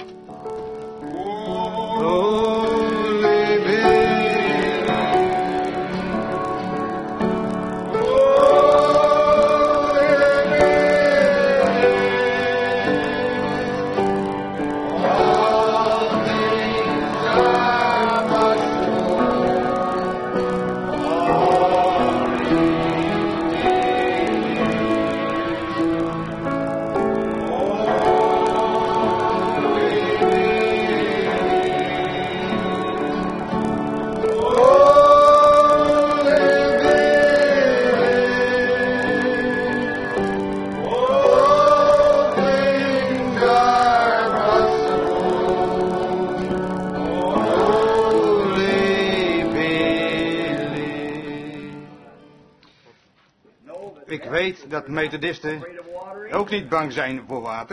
Ik weet dat methodisten ook niet bang zijn voor water.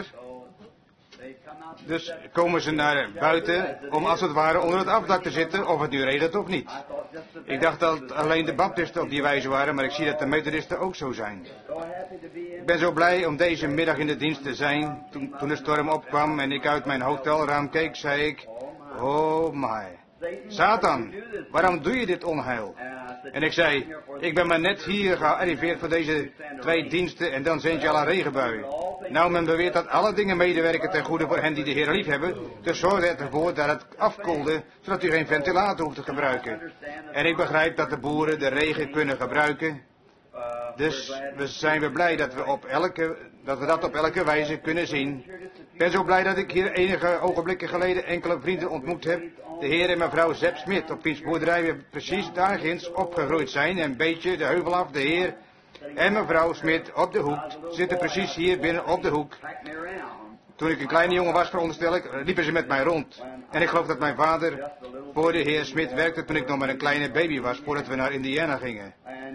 Dus komen ze naar buiten om als het ware onder het afdak te zitten, of het nu regent of niet. Ik dacht dat alleen de baptisten op die wijze waren, maar ik zie dat de methodisten ook zo zijn. Ik ben zo blij om deze middag in de dienst te zijn. Toen de storm opkwam en ik uit mijn hotelraam keek, zei ik, oh my. Satan, waarom doe je dit onheil? En ik zei, ik ben maar net hier gearriveerd voor deze 2 diensten en dan zend je al een regenbui. Nou, men beweert dat alle dingen medewerken ten goede voor hen die de Heer lief hebben. Dus zorg ervoor dat het afkoelde, zodat u geen ventilator hoeft te gebruiken. En ik begrijp dat de boeren de regen kunnen gebruiken. Dus zijn we blij dat we dat op elke wijze kunnen zien. Ik ben zo blij dat ik hier enige ogenblikken geleden enkele vrienden ontmoet heb. De heer en mevrouw Zep Smit, op wiens boerderij we precies daar ginds opgegroeid zijn. En een beetje de heuvel af, de heer en mevrouw Smit op de hoek zitten precies hier binnen op de hoek. Toen ik een kleine jongen was, veronderstel ik, liepen ze met mij rond. En ik geloof dat mijn vader voor de heer Smit werkte toen ik nog maar een kleine baby was, voordat we naar Indiana gingen.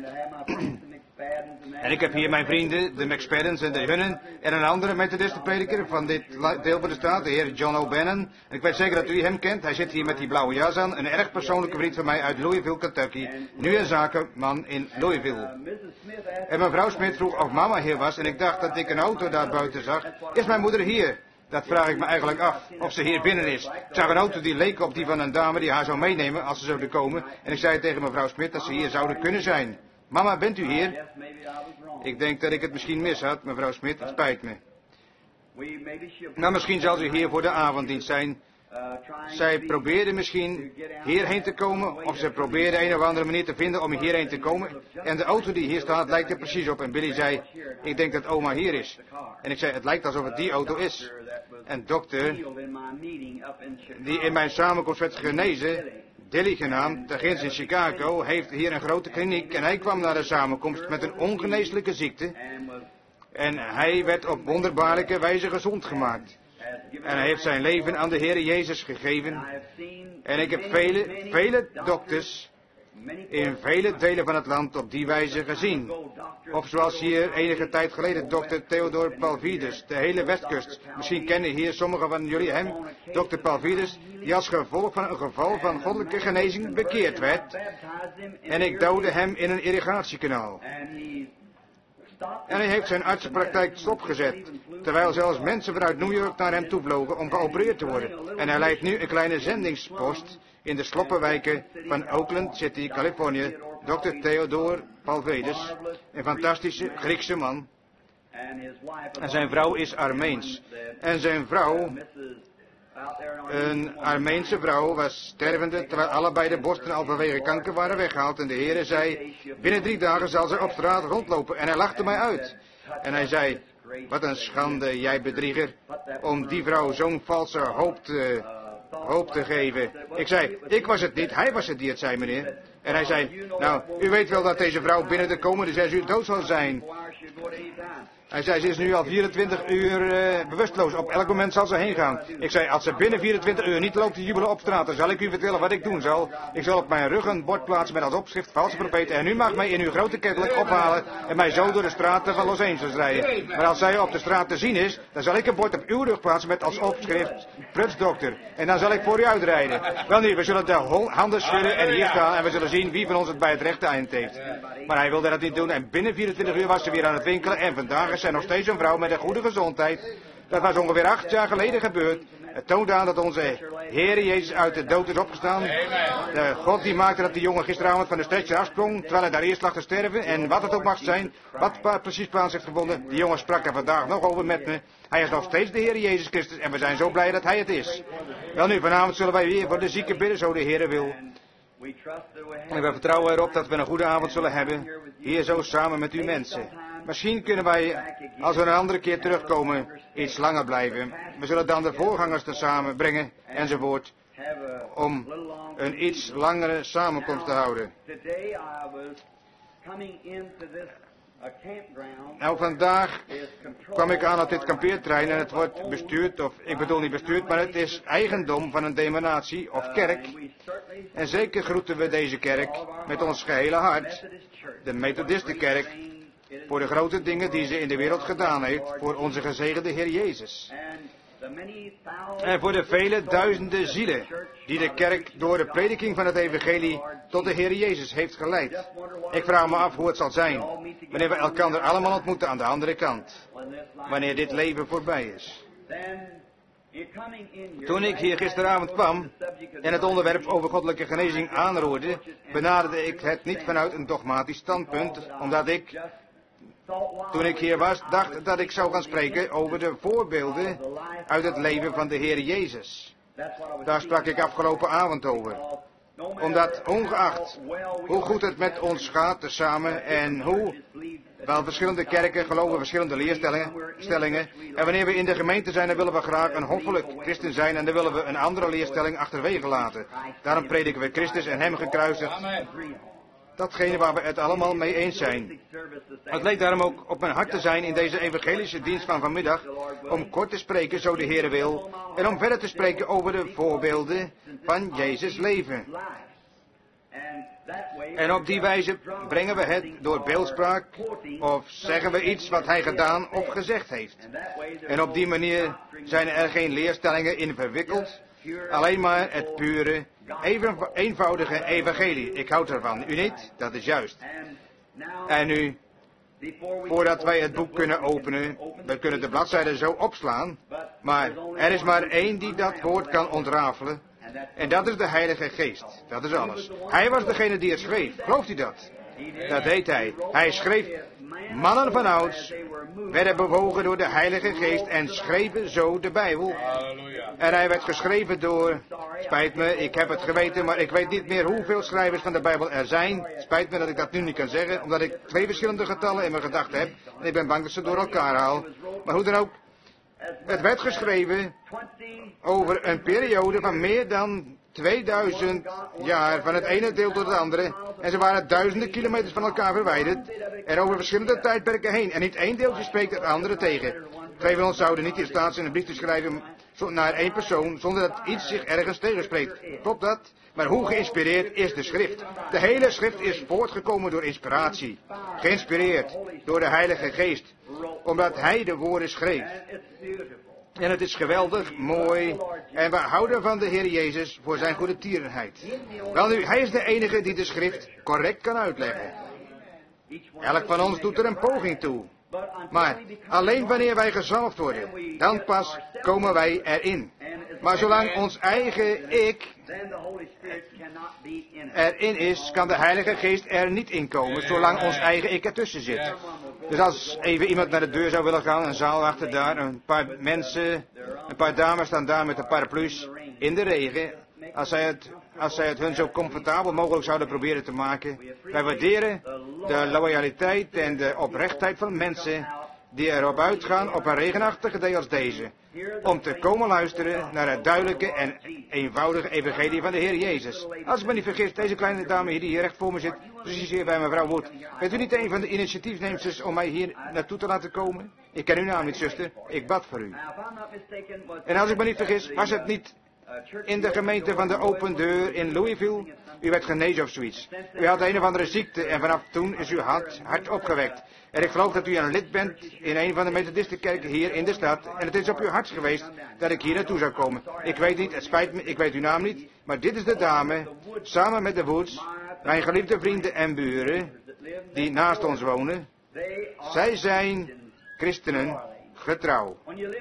En ik heb hier mijn vrienden, de McSpaddens en de Hunnen, en een andere methodistenprediker van dit deel van de staat, de heer John O'Bannon. En ik weet zeker dat u hem kent, hij zit hier met die blauwe jas aan, een erg persoonlijke vriend van mij uit Louisville, Kentucky, nu een zakenman in Louisville. En mevrouw Smit vroeg of mama hier was, en ik dacht dat ik een auto daar buiten zag. Is mijn moeder hier? Dat vraag ik me eigenlijk af, of ze hier binnen is. Ik zag een auto die leek op die van een dame die haar zou meenemen als ze zouden komen, en ik zei tegen mevrouw Smit dat ze hier zouden kunnen zijn. Mama, bent u hier? Ik denk dat ik het misschien mis had, mevrouw Smit, het spijt me. Nou, misschien zal ze hier voor de avonddienst zijn. Zij probeerde misschien hierheen te komen, of ze probeerde een of andere manier te vinden om hierheen te komen. En de auto die hier staat lijkt er precies op. En Billy zei, ik denk dat oma hier is. En ik zei, het lijkt alsof het die auto is. En dokter, die in mijn samenkomst werd genezen, Dilly genaamd, daar ginds in Chicago, heeft hier een grote kliniek en hij kwam naar de samenkomst met een ongeneeslijke ziekte. En hij werd op wonderbaarlijke wijze gezond gemaakt. En hij heeft zijn leven aan de Heer Jezus gegeven. En ik heb vele dokters in vele delen van het land op die wijze gezien. Of zoals hier enige tijd geleden dokter Theodore Palvides, de hele westkust. Misschien kennen hier sommigen van jullie hem, dokter Palvides, die als gevolg van een geval van goddelijke genezing bekeerd werd. En ik duwde hem in een irrigatiekanaal. En hij heeft zijn artsenpraktijk stopgezet, terwijl zelfs mensen vanuit New York naar hem toe vlogen om geopereerd te worden. En hij leidt nu een kleine zendingspost in de sloppenwijken van Oakland City, Californië, Dr. Theodore Palvides, een fantastische Griekse man. En zijn vrouw is Armeens. En zijn vrouw, een Armeense vrouw, was stervende, terwijl allebei de borsten al vanwege kanker waren weggehaald. En de Heere zei, binnen 3 dagen zal ze op straat rondlopen. En hij lachte mij uit. En hij zei, wat een schande, jij bedrieger, om die vrouw zo'n valse hoop te geven. Ik zei, ik was het niet, hij was het die het zei, meneer. En hij zei, nou, u weet wel dat deze vrouw binnen de komende 6 uur dood zal zijn. Hij zei, ze is nu al 24 uur bewusteloos. Op elk moment zal ze heen gaan. Ik zei, als ze binnen 24 uur niet loopt te jubelen op straat, dan zal ik u vertellen wat ik doen zal. Ik zal op mijn rug een bord plaatsen met als opschrift valse profeten. En u mag mij in uw grote Cadillac ophalen en mij zo door de straten van Los Angeles rijden. Maar als zij op de straat te zien is, dan zal ik een bord op uw rug plaatsen met als opschrift Prutsdokter. En dan zal ik voor u uitrijden. Wel nu, we zullen de handen schudden en hier staan en we zullen zien wie van ons het bij het rechte eind heeft. Maar hij wilde dat niet doen en binnen 24 uur was ze weer aan het winkelen en vandaag is zij nog steeds een vrouw met een goede gezondheid. Dat was ongeveer 8 jaar geleden gebeurd. Het toont aan dat onze Heer Jezus uit de dood is opgestaan. De God die maakte dat die jongen gisteravond van de stretcher afsprong, terwijl hij daar eerst lag te sterven. En wat het ook mag zijn, wat precies plaats heeft gevonden. Die jongen sprak er vandaag nog over met me. Hij is nog steeds de Heer Jezus Christus en we zijn zo blij dat Hij het is. Wel nu, vanavond zullen wij weer voor de zieken bidden, zo de Heer wil. En we vertrouwen erop dat we een goede avond zullen hebben, hier zo samen met u mensen. Misschien kunnen wij, als we een andere keer terugkomen, iets langer blijven. We zullen dan de voorgangers tezamen brengen, enzovoort, om een iets langere samenkomst te houden. Nou, vandaag kwam ik aan op dit kampeerterrein en het wordt bestuurd, of ik bedoel niet bestuurd, maar het is eigendom van een denominatie of kerk. En zeker groeten we deze kerk met ons gehele hart, de Methodistenkerk, voor de grote dingen die ze in de wereld gedaan heeft, voor onze gezegende Heer Jezus. En voor de vele duizenden zielen die de kerk door de prediking van het evangelie tot de Heer Jezus heeft geleid. Ik vraag me af hoe het zal zijn wanneer we elkaar allemaal ontmoeten aan de andere kant. Wanneer dit leven voorbij is. Toen ik hier gisteravond kwam en het onderwerp over goddelijke genezing aanroerde, benaderde ik het niet vanuit een dogmatisch standpunt, omdat ik, toen ik hier was, dacht dat ik zou gaan spreken over de voorbeelden uit het leven van de Heer Jezus. Daar sprak ik afgelopen avond over. Omdat ongeacht hoe goed het met ons gaat tezamen en hoe wel verschillende kerken geloven verschillende leerstellingen. En wanneer we in de gemeente zijn, dan willen we graag een hoffelijk christen zijn en dan willen we een andere leerstelling achterwege laten. Daarom prediken we Christus en Hem gekruisigd. Datgene waar we het allemaal mee eens zijn. Het leek daarom ook op mijn hart te zijn in deze evangelische dienst van vanmiddag, om kort te spreken, zo de Heer wil, en om verder te spreken over de voorbeelden van Jezus' leven. En op die wijze brengen we het door beeldspraak, of zeggen we iets wat Hij gedaan of gezegd heeft. En op die manier zijn er geen leerstellingen in verwikkeld, alleen maar het pure, eenvoudige evangelie. Ik houd ervan. U niet? Dat is juist. En nu, voordat wij het boek kunnen openen, we kunnen de bladzijden zo opslaan, maar er is maar één die dat woord kan ontrafelen, en dat is de Heilige Geest. Dat is alles. Hij was degene die het schreef. Gelooft u dat? Dat deed hij. Hij schreef, mannen van ouds werden bewogen door de Heilige Geest en schreven zo de Bijbel. En hij werd geschreven door, spijt me, ik heb het geweten, maar ik weet niet meer hoeveel schrijvers van de Bijbel er zijn. Spijt me dat ik dat nu niet kan zeggen, omdat ik 2 verschillende getallen in mijn gedachten heb. En ik ben bang dat ze door elkaar haal. Maar hoe dan ook, het werd geschreven over een periode van meer dan 2000 jaar, van het ene deel tot het andere. En ze waren duizenden kilometers van elkaar verwijderd. En over verschillende tijdperken heen. En niet één deeltje spreekt het andere tegen. Twee van ons zouden niet in staat zijn een brief te schrijven naar één persoon, zonder dat iets zich ergens tegenspreekt. Klopt dat? Maar hoe geïnspireerd is de schrift? De hele schrift is voortgekomen door inspiratie. Geïnspireerd door de Heilige Geest. Omdat Hij de woorden schreef. En het is geweldig, mooi. En we houden van de Heer Jezus voor zijn goede tierenheid. Wel nu, Hij is de enige die de schrift correct kan uitleggen. Elk van ons doet er een poging toe. Maar alleen wanneer wij gezalfd worden, dan pas komen wij erin. Maar zolang ons eigen ik erin is, kan de Heilige Geest er niet in komen, zolang ons eigen ik ertussen zit. Dus als even iemand naar de deur zou willen gaan, een zaal achter daar, een paar mensen, een paar dames staan daar met een paraplu's in de regen. Als zij het hun zo comfortabel mogelijk zouden proberen te maken. Wij waarderen de loyaliteit en de oprechtheid van mensen die erop uitgaan op een regenachtige dag als deze. Om te komen luisteren naar het duidelijke en eenvoudige evangelie van de Heer Jezus. Als ik me niet vergis, deze kleine dame hier die hier recht voor me zit, precies hier bij mevrouw Wood. Bent u niet een van de initiatiefnemers om mij hier naartoe te laten komen? Ik ken uw naam niet, zuster. Ik bad voor u. En als ik me niet vergis, was het niet in de gemeente van de Open Deur in Louisville? U werd genezen of zoiets. U had een of andere ziekte en vanaf toen is uw hart opgewekt. En ik geloof dat u een lid bent in een van de Methodistenkerken hier in de stad. En het is op uw hart geweest dat ik hier naartoe zou komen. Ik weet niet, het spijt me, ik weet uw naam niet. Maar dit is de dame, samen met de Woods, mijn geliefde vrienden en buren, die naast ons wonen. Zij zijn christenen, getrouw.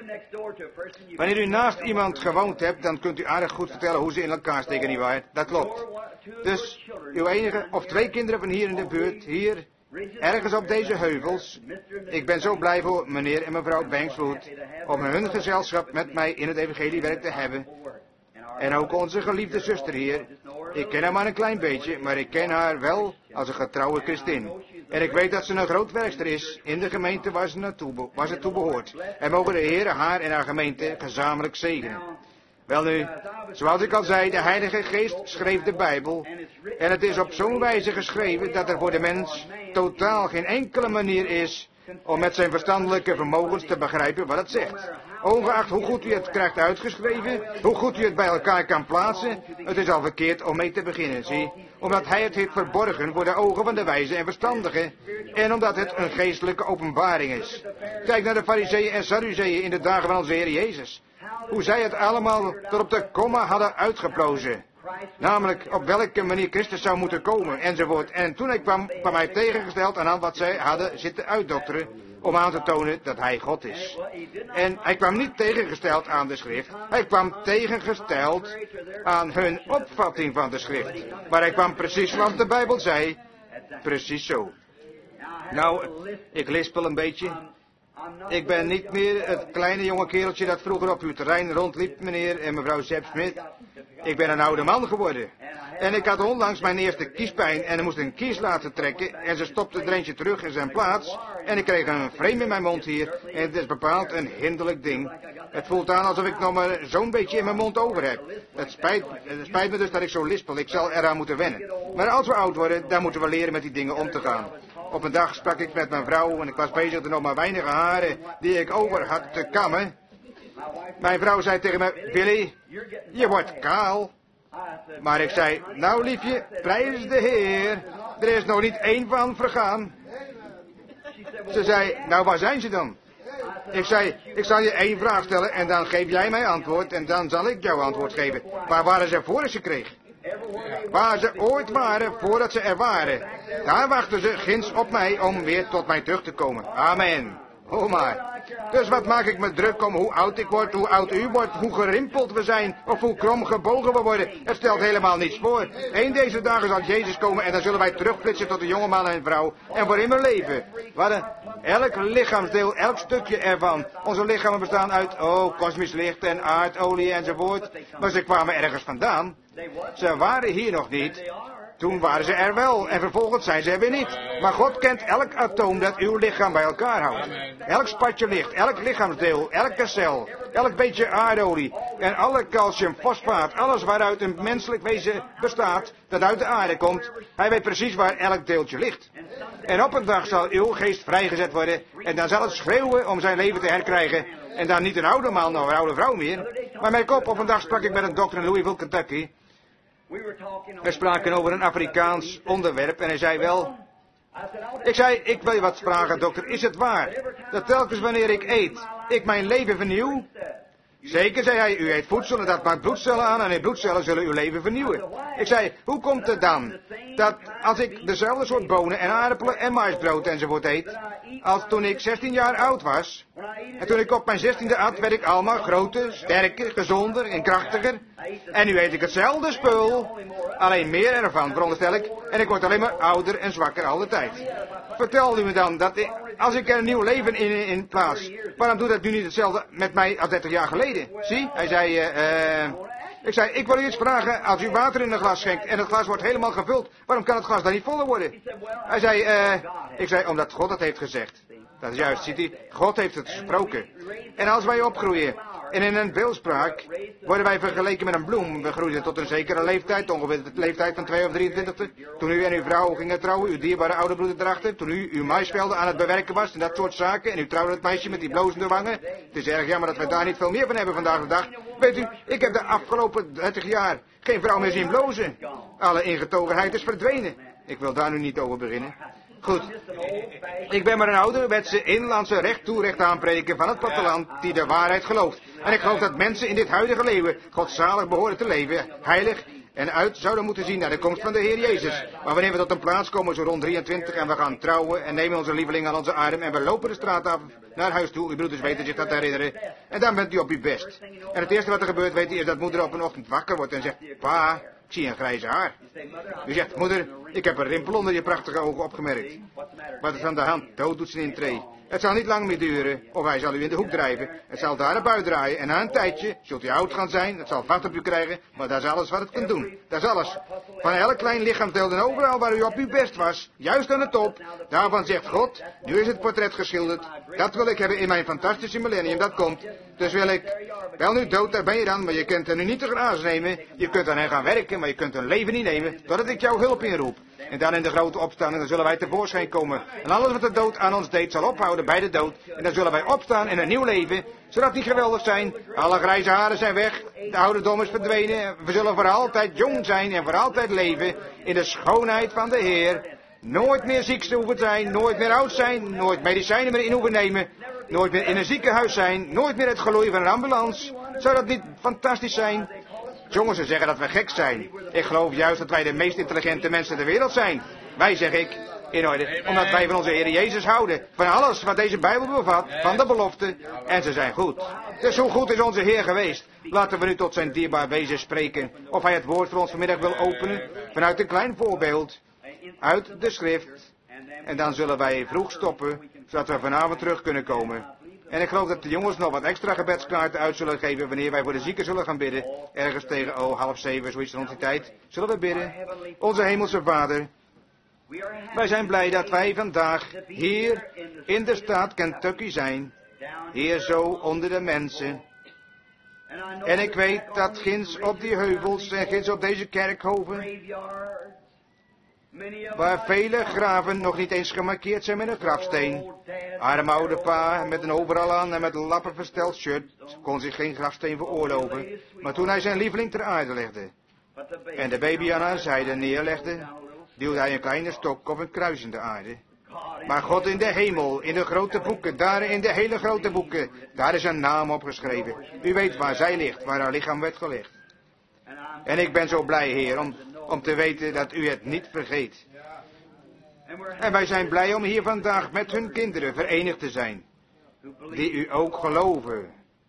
Wanneer u naast iemand gewoond hebt, dan kunt u aardig goed vertellen hoe ze in elkaar steken, nietwaar? Dat klopt. Dus uw enige of 2 kinderen van hier in de buurt, hier, ergens op deze heuvels. Ik ben zo blij voor meneer en mevrouw Bankswood om hun gezelschap met mij in het evangeliewerk te hebben. En ook onze geliefde zuster hier. Ik ken haar maar een klein beetje, maar ik ken haar wel als een getrouwe christin. En ik weet dat ze een groot werkster is in de gemeente waar ze toe behoort. En mogen de Heer haar en haar gemeente gezamenlijk zegenen. Welnu, zoals ik al zei, de Heilige Geest schreef de Bijbel. En het is op zo'n wijze geschreven dat er voor de mens totaal geen enkele manier is om met zijn verstandelijke vermogens te begrijpen wat het zegt. Ongeacht hoe goed u het krijgt uitgeschreven, hoe goed u het bij elkaar kan plaatsen, het is al verkeerd om mee te beginnen, zie. Omdat hij het heeft verborgen voor de ogen van de wijze en verstandigen. En omdat het een geestelijke openbaring is. Kijk naar de Farizeeën en Sadduceeën in de dagen van onze Heer Jezus. Hoe zij het allemaal tot op de komma hadden uitgeplozen. Namelijk op welke manier Christus zou moeten komen, enzovoort. En toen hij kwam hij tegengesteld aan wat zij hadden zitten uitdokteren, om aan te tonen dat hij God is. En hij kwam niet tegengesteld aan de schrift, hij kwam tegengesteld aan hun opvatting van de schrift. Maar hij kwam precies zoals de Bijbel zei, precies zo. Nou, ik lispel een beetje. Ik ben niet meer het kleine jonge kereltje dat vroeger op uw terrein rondliep, meneer en mevrouw Zeb Smith. Ik ben een oude man geworden. En ik had onlangs mijn eerste kiespijn en ik moest een kies laten trekken en ze stopte er eentje terug in zijn plaats. En ik kreeg een frame in mijn mond hier en het is bepaald een hinderlijk ding. Het voelt aan alsof ik nog maar zo'n beetje in mijn mond over heb. Het spijt me dus dat ik zo lispel, ik zal eraan moeten wennen. Maar als we oud worden, dan moeten we leren met die dingen om te gaan. Op een dag sprak ik met mijn vrouw en ik was bezig er nog maar weinige haren die ik over had te kammen. Mijn vrouw zei tegen me, Billy, je wordt kaal. Maar ik zei, nou liefje, prijs de Heer, er is nog niet één van vergaan. Ze zei, nou waar zijn ze dan? Ik zei, ik zal je 1 vraag stellen en dan geef jij mij antwoord en dan zal ik jou antwoord geven. Waar waren ze voor ze kreeg? Waar ze ooit waren voordat ze er waren. Daar wachten ze ginds op mij om weer tot mij terug te komen. Amen. Oh maar. Dus wat maak ik me druk om hoe oud ik word, hoe oud u wordt, hoe gerimpeld we zijn, of hoe krom gebogen we worden. Het stelt helemaal niets voor. Eén deze dagen zal Jezus komen en dan zullen wij terugflitsen tot de jonge man en vrouw. En voor immer leven. Elk lichaamsdeel, elk stukje ervan. Onze lichamen bestaan uit, kosmisch licht en aardolie enzovoort. Maar ze kwamen ergens vandaan. Ze waren hier nog niet. Toen waren ze er wel en vervolgens zijn ze er weer niet. Maar God kent elk atoom dat uw lichaam bij elkaar houdt. Elk spatje licht, elk lichaamsdeel, elke cel, elk beetje aardolie en alle calciumfosfaat, alles waaruit een menselijk wezen bestaat, dat uit de aarde komt. Hij weet precies waar elk deeltje ligt. En op een dag zal uw geest vrijgezet worden en dan zal het schreeuwen om zijn leven te herkrijgen. En dan niet een oude man of een oude vrouw meer. Maar merk op een dag sprak ik met een dokter in Louisville, Kentucky. We spraken over een Afrikaans onderwerp en hij zei wel. Ik zei, ik wil je wat vragen, dokter, is het waar dat telkens wanneer ik eet, ik mijn leven vernieuw? Zeker, zei hij, u eet voedsel en dat maakt bloedcellen aan en die bloedcellen zullen uw leven vernieuwen. Ik zei, hoe komt het dan dat als ik dezelfde soort bonen en aardappelen en maisbrood enzovoort eet, als toen ik 16 jaar oud was, en toen ik op mijn 16e at, werd ik allemaal groter, sterker, gezonder en krachtiger. En nu eet ik hetzelfde spul, alleen meer ervan, veronderstel ik, en ik word alleen maar ouder en zwakker al de tijd. Vertel u me dan dat als ik er een nieuw leven in plaats, waarom doet dat nu niet hetzelfde met mij als 30 jaar geleden? Zie, hij zei, ik zei, ik wil u iets vragen, als u water in een glas schenkt en het glas wordt helemaal gevuld, waarom kan het glas dan niet voller worden? Hij zei, ik zei, omdat God het heeft gezegd. Dat is juist, ziet u, God heeft het gesproken. En als wij opgroeien en in een beeldspraak worden wij vergeleken met een bloem. We groeiden tot een zekere leeftijd, ongeveer de leeftijd van 2 of 23. Toen u en uw vrouw gingen trouwen, uw dierbare oude broeder erachter. Toen u uw maisvelden aan het bewerken was en dat soort zaken. En u trouwde het meisje met die blozende wangen. Het is erg jammer dat we daar niet veel meer van hebben vandaag de dag. Weet u, ik heb de afgelopen 30 jaar geen vrouw meer zien blozen. Alle ingetogenheid is verdwenen. Ik wil daar nu niet over beginnen. Goed, ik ben maar een ouderwetse inlandse recht toe recht aanprediker van het platteland die de waarheid gelooft. En ik geloof dat mensen in dit huidige leven godzalig behoren te leven, heilig en uit zouden moeten zien naar de komst van de Heer Jezus. Maar wanneer we tot een plaats komen, zo rond 23, en we gaan trouwen en nemen onze lieveling aan onze arm en we lopen de straat af naar huis toe, uw broeders weten zich dat te herinneren, en dan bent u op uw best. En het eerste wat er gebeurt, weet u, is dat moeder op een ochtend wakker wordt en zegt, pa, ik zie een grijze haar. U zegt, moeder, ik heb een rimpel onder je prachtige ogen opgemerkt. Wat is aan de hand? Dood doet zijn intree. Het zal niet lang meer duren, of hij zal u in de hoek drijven. Het zal daar op uitdraaien, en na een tijdje zult u oud gaan zijn, het zal vat op u krijgen, maar dat is alles wat het kan doen. Dat is alles. Van elk klein lichaamsdeel en overal waar u op uw best was, juist aan de top, daarvan zegt God, nu is het portret geschilderd. Dat wil ik hebben in mijn fantastische millennium, dat komt. Dus wil ik, wel nu dood, daar ben je dan, maar je kunt er nu niet te graas nemen. Je kunt aan hen gaan werken, maar je kunt hun leven niet nemen, totdat ik jouw hulp inroep. En dan in de grote opstanding, dan zullen wij tevoorschijn komen. En alles wat de dood aan ons deed, zal ophouden bij de dood. En dan zullen wij opstaan in een nieuw leven. Zodat die geweldig zijn. Alle grijze haren zijn weg. De ouderdom is verdwenen. We zullen voor altijd jong zijn en voor altijd leven. In de schoonheid van de Heer. Nooit meer ziek hoeven zijn. Nooit meer oud zijn. Nooit medicijnen meer in hoeven nemen. Nooit meer in een ziekenhuis zijn. Nooit meer het geloei van een ambulance. Zou dat niet fantastisch zijn? Jongens, ze zeggen dat we gek zijn. Ik geloof juist dat wij de meest intelligente mensen ter wereld zijn. Wij, zeg ik, in orde. Omdat wij van onze Heer Jezus houden. Van alles wat deze Bijbel bevat. Van de beloften. En ze zijn goed. Dus hoe goed is onze Heer geweest? Laten we nu tot zijn dierbaar wezen spreken. Of hij het woord voor ons vanmiddag wil openen. Vanuit een klein voorbeeld. Uit de schrift. En dan zullen wij vroeg stoppen. Zodat we vanavond terug kunnen komen. En ik geloof dat de jongens nog wat extra gebedskaarten uit zullen geven wanneer wij voor de zieken zullen gaan bidden. Ergens tegen 6:30, zoiets rond die tijd. Zullen we bidden? Onze hemelse Vader, wij zijn blij dat wij vandaag hier in de staat Kentucky zijn. Hier zo onder de mensen. En ik weet dat ginds op die heuvels en ginds op deze kerkhoven, waar vele graven nog niet eens gemarkeerd zijn met een grafsteen. Arme oude pa, met een overal aan en met een lappen versteld shirt, kon zich geen grafsteen veroorloven. Maar toen hij zijn lieveling ter aarde legde, en de baby aan haar zijde neerlegde, duwde hij een kleine stok of een kruis in de aarde. Maar God in de hemel, in de grote boeken, daar in de hele grote boeken, daar is een naam opgeschreven. U weet waar zij ligt, waar haar lichaam werd gelegd. En ik ben zo blij, Heer, om te weten dat u het niet vergeet. En wij zijn blij om hier vandaag met hun kinderen verenigd te zijn, die u ook geloven.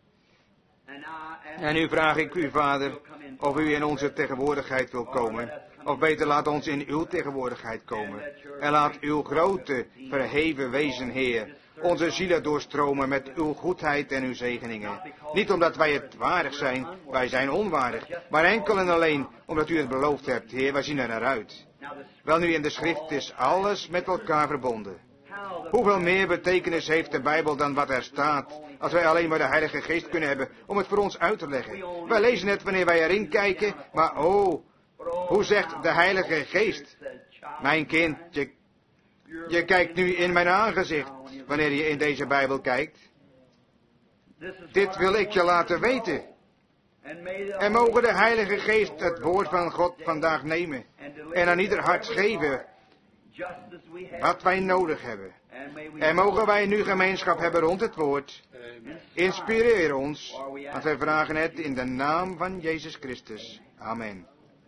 En nu vraag ik u, Vader, of u in onze tegenwoordigheid wil komen. Of beter, laat ons in uw tegenwoordigheid komen. En laat uw grote, verheven wezen, Heer, onze zielen doorstromen met uw goedheid en uw zegeningen. Niet omdat wij het waardig zijn, wij zijn onwaardig, maar enkel en alleen omdat u het beloofd hebt, Heer, wij zien er naar uit. Welnu, in de schrift is alles met elkaar verbonden. Hoeveel meer betekenis heeft de Bijbel dan wat er staat, als wij alleen maar de Heilige Geest kunnen hebben om het voor ons uit te leggen. Wij lezen het wanneer wij erin kijken, maar hoe zegt de Heilige Geest? Mijn kind, je kijkt nu in mijn aangezicht, wanneer je in deze Bijbel kijkt. Dit wil ik je laten weten. En mogen de Heilige Geest het woord van God vandaag nemen en aan ieder hart geven wat wij nodig hebben. En mogen wij nu gemeenschap hebben rond het woord. Inspireer ons, want wij vragen het in de naam van Jezus Christus. Amen.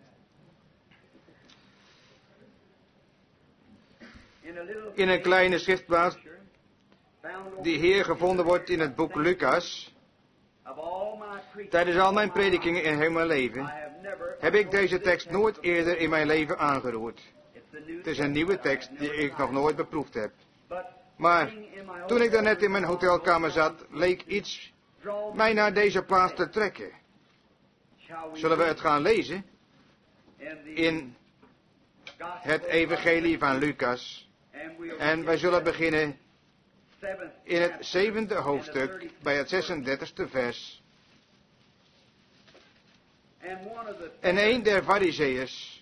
In een kleine schriftplaats die hier gevonden wordt in het boek Lucas. Tijdens al mijn predikingen in heel mijn leven heb ik deze tekst nooit eerder in mijn leven aangeroerd. Het is een nieuwe tekst die ik nog nooit beproefd heb. Maar toen ik daarnet in mijn hotelkamer zat, leek iets mij naar deze plaats te trekken. Zullen we het gaan lezen? In het evangelie van Lucas. En wij zullen beginnen in het 7e hoofdstuk, bij het 36e vers. En een der farizeeërs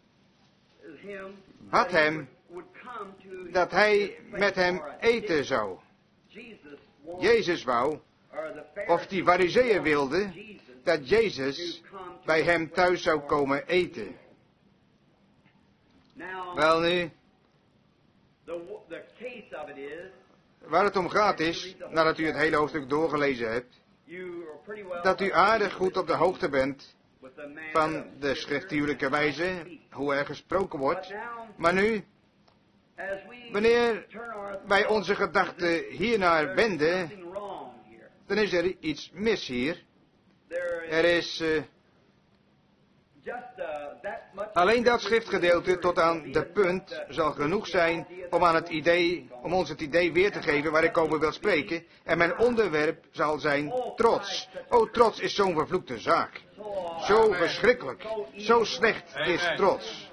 had hem dat hij met hem eten zou. Jezus wou, of die farizeeën wilden, dat Jezus bij hem thuis zou komen eten. Welnu, waar het om gaat is, nadat u het hele hoofdstuk doorgelezen hebt, dat u aardig goed op de hoogte bent van de schriftuurlijke wijze, hoe er gesproken wordt. Maar nu, wanneer wij onze gedachten hiernaar wenden, dan is er iets mis hier. Er is alleen dat schriftgedeelte tot aan de punt zal genoeg zijn om ons het idee weer te geven waar ik over wil spreken. En mijn onderwerp zal zijn trots. O, trots is zo'n vervloekte zaak. Zo verschrikkelijk. Zo slecht is trots.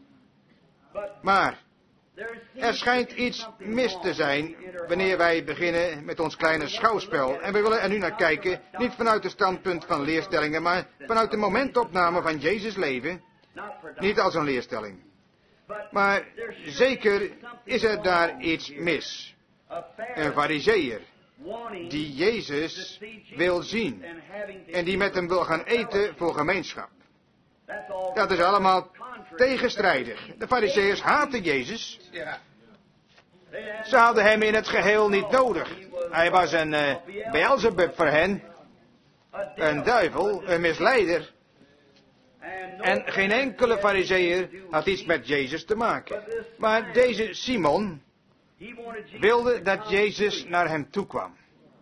Maar er schijnt iets mis te zijn wanneer wij beginnen met ons kleine schouwspel. En we willen er nu naar kijken, niet vanuit het standpunt van leerstellingen, maar vanuit de momentopname van Jezus' leven. Niet als een leerstelling. Maar zeker is er daar iets mis. Een farizeeër die Jezus wil zien en die met hem wil gaan eten voor gemeenschap. Dat is allemaal tegenstrijdig. De farizeeërs haatten Jezus. Ze hadden hem in het geheel niet nodig. Hij was een Beelzebub voor hen. Een duivel, een misleider. En geen enkele farizeeër had iets met Jezus te maken. Maar deze Simon wilde dat Jezus naar hem toe kwam.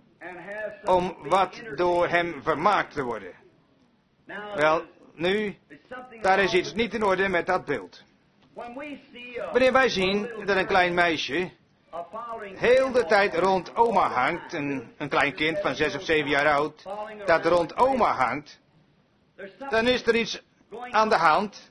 Om wat door hem vermaakt te worden. Wel, nu, daar is iets niet in orde met dat beeld. Wanneer wij zien dat een klein meisje heel de tijd rond oma hangt, een klein kind van 6 of 7 jaar oud, dat rond oma hangt, dan is er iets aan de hand.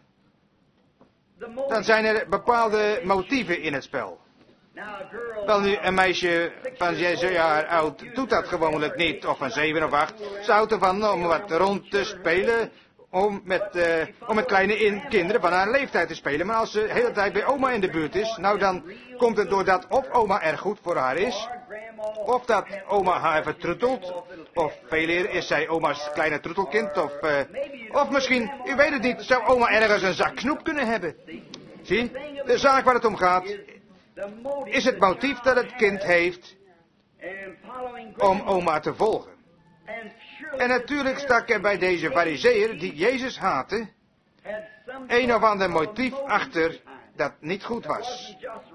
Dan zijn er bepaalde motieven in het spel. Wel nu, een meisje van 6 jaar oud doet dat gewoonlijk niet, of van 7 of 8. Ze houdt ervan om wat rond te spelen, om met kleine kinderen van haar leeftijd te spelen. Maar als ze de hele tijd bij oma in de buurt is, nou dan komt het doordat of oma er goed voor haar is, of dat oma haar vertroetelt, of veel eer is zij oma's kleine troetelkind, of misschien, u weet het niet, zou oma ergens een zak snoep kunnen hebben. Zie, de zaak waar het om gaat, is het motief dat het kind heeft om oma te volgen. En natuurlijk stak er bij deze farizeeër, die Jezus haatte, een of ander motief achter dat niet goed was.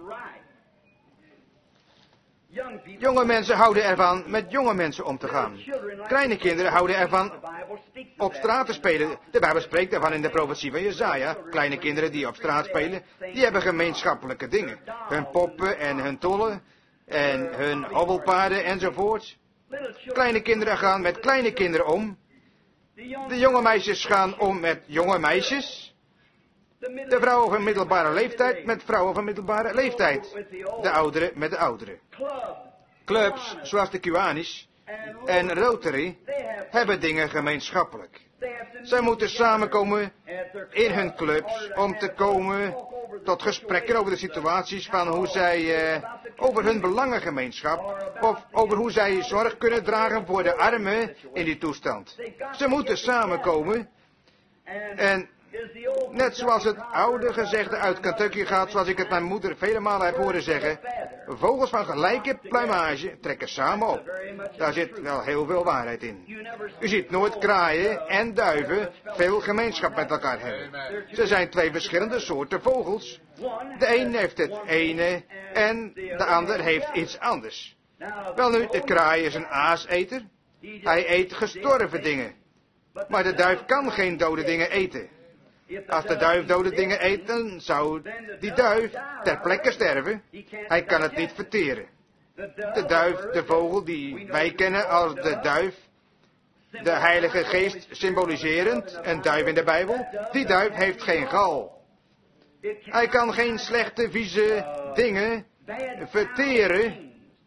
Jonge mensen houden ervan met jonge mensen om te gaan. Kleine kinderen houden ervan op straat te spelen. De Bijbel spreekt ervan in de profetie van Jesaja. Kleine kinderen die op straat spelen, die hebben gemeenschappelijke dingen. Hun poppen en hun tollen en hun hobbelpaarden enzovoort. Kleine kinderen gaan met kleine kinderen om. De jonge meisjes gaan om met jonge meisjes. De vrouwen van middelbare leeftijd met vrouwen van middelbare leeftijd. De ouderen met de ouderen. Clubs, zoals de Kiwanis en Rotary, hebben dingen gemeenschappelijk. Zij moeten samenkomen in hun clubs om te komen tot gesprekken over de situaties van hoe zij, over hun belangengemeenschap, of over hoe zij zorg kunnen dragen voor de armen in die toestand. Ze moeten samenkomen en net zoals het oude gezegde uit Kentucky gaat, zoals ik het mijn moeder vele malen heb horen zeggen, vogels van gelijke pluimage trekken samen op. Daar zit wel heel veel waarheid in. U ziet nooit kraaien en duiven veel gemeenschap met elkaar hebben. Ze zijn 2 verschillende soorten vogels. De een heeft het ene en de ander heeft iets anders. Welnu, de kraai is een aaseter. Hij eet gestorven dingen. Maar de duif kan geen dode dingen eten. Als de duif dode dingen eet, dan zou die duif ter plekke sterven. Hij kan het niet verteren. De duif, de vogel die wij kennen als de duif, de Heilige Geest symboliserend, een duif in de Bijbel, die duif heeft geen gal. Hij kan geen slechte, vieze dingen verteren.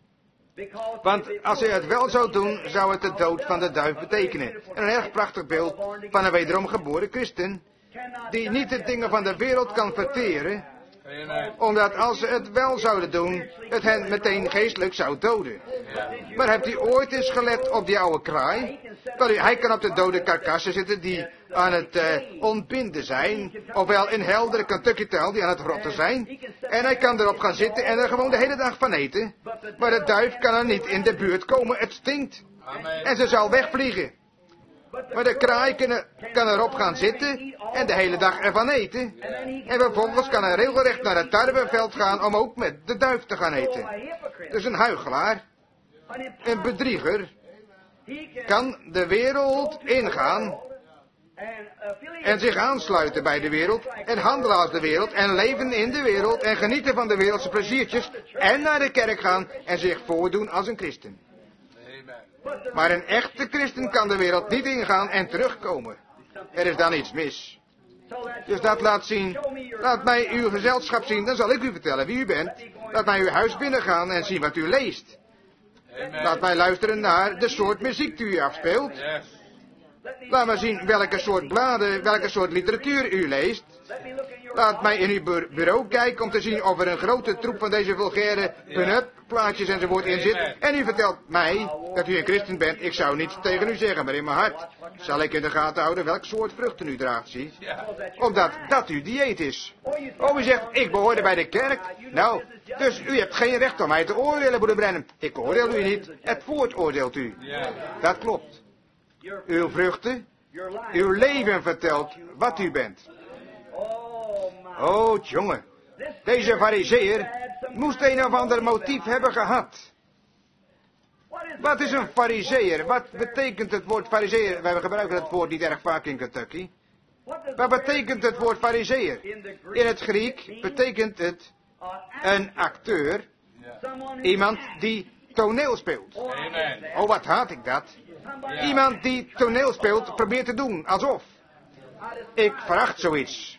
Want als hij het wel zou doen, zou het de dood van de duif betekenen. En een erg prachtig beeld van een wederom geboren christen, die niet de dingen van de wereld kan verteren, omdat als ze het wel zouden doen, het hen meteen geestelijk zou doden. Maar hebt u ooit eens gelet op die oude kraai? Wel, hij kan op de dode karkassen zitten die aan het ontbinden zijn, ofwel in heldere Kentucky-taal die aan het rotten zijn. En hij kan erop gaan zitten en er gewoon de hele dag van eten. Maar de duif kan er niet in de buurt komen, het stinkt. En ze zal wegvliegen. Maar de kraai kan erop gaan zitten en de hele dag ervan eten. En vervolgens kan hij regelrecht naar het tarweveld gaan om ook met de duif te gaan eten. Dus een huichelaar, een bedrieger, kan de wereld ingaan en zich aansluiten bij de wereld en handelen als de wereld en leven in de wereld en genieten van de wereldse pleziertjes en naar de kerk gaan en zich voordoen als een christen. Maar een echte christen kan de wereld niet ingaan en terugkomen. Er is dan iets mis. Dus dat laat zien, laat mij uw gezelschap zien, dan zal ik u vertellen wie u bent. Laat mij uw huis binnengaan en zien wat u leest. Laat mij luisteren naar de soort muziek die u afspeelt. Laat mij zien welke soort bladen, welke soort literatuur u leest. Laat mij in uw bureau kijken om te zien of er een grote troep van deze vulgaire pin-up plaatjes enzovoort in zit. En u vertelt mij dat u een christen bent. Ik zou niets tegen u zeggen, maar in mijn hart zal ik in de gaten houden welk soort vruchten u draagt, zie. Omdat dat uw dieet is. Oh, u zegt, ik behoorde bij de kerk. Nou, dus u hebt geen recht om mij te oordelen, broeder Branham. Ik oordeel u niet, het woord oordeelt u. Dat klopt. Uw vruchten, uw leven vertelt wat u bent. Oh, jongen, deze farizeeër moest een of ander motief hebben gehad. Wat is een farizeeër? Wat betekent het woord farizeeër? Wij gebruiken het woord niet erg vaak in Kentucky. Wat betekent het woord farizeeër? In het Griek betekent het een acteur, iemand die toneel speelt. Oh, wat haat ik dat. Iemand die toneel speelt, probeert te doen, alsof. Ik veracht zoiets.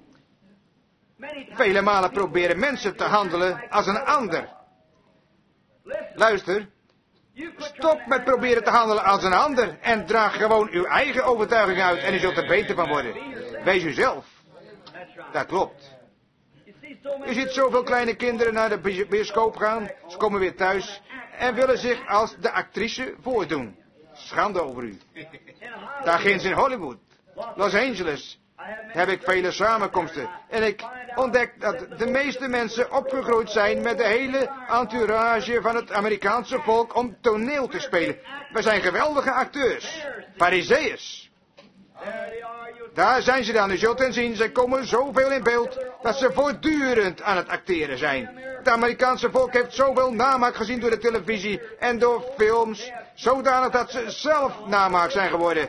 Vele malen proberen mensen te handelen als een ander. Luister, stop met proberen te handelen als een ander en draag gewoon uw eigen overtuiging uit en u zult er beter van worden. Wees uzelf. Dat klopt. U ziet zoveel kleine kinderen naar de bioscoop gaan, ze komen weer thuis en willen zich als de actrice voordoen. Schande over u. Daar ginds in Hollywood, Los Angeles, heb ik vele samenkomsten. En ik ontdek dat de meeste mensen opgegroeid zijn met de hele entourage van het Amerikaanse volk om toneel te spelen. We zijn geweldige acteurs. Farizeeërs. Daar zijn ze dan, u zult hen zien. Ze komen zoveel in beeld dat ze voortdurend aan het acteren zijn. Het Amerikaanse volk heeft zoveel namaak gezien door de televisie en door films, zodanig dat ze zelf namaak zijn geworden.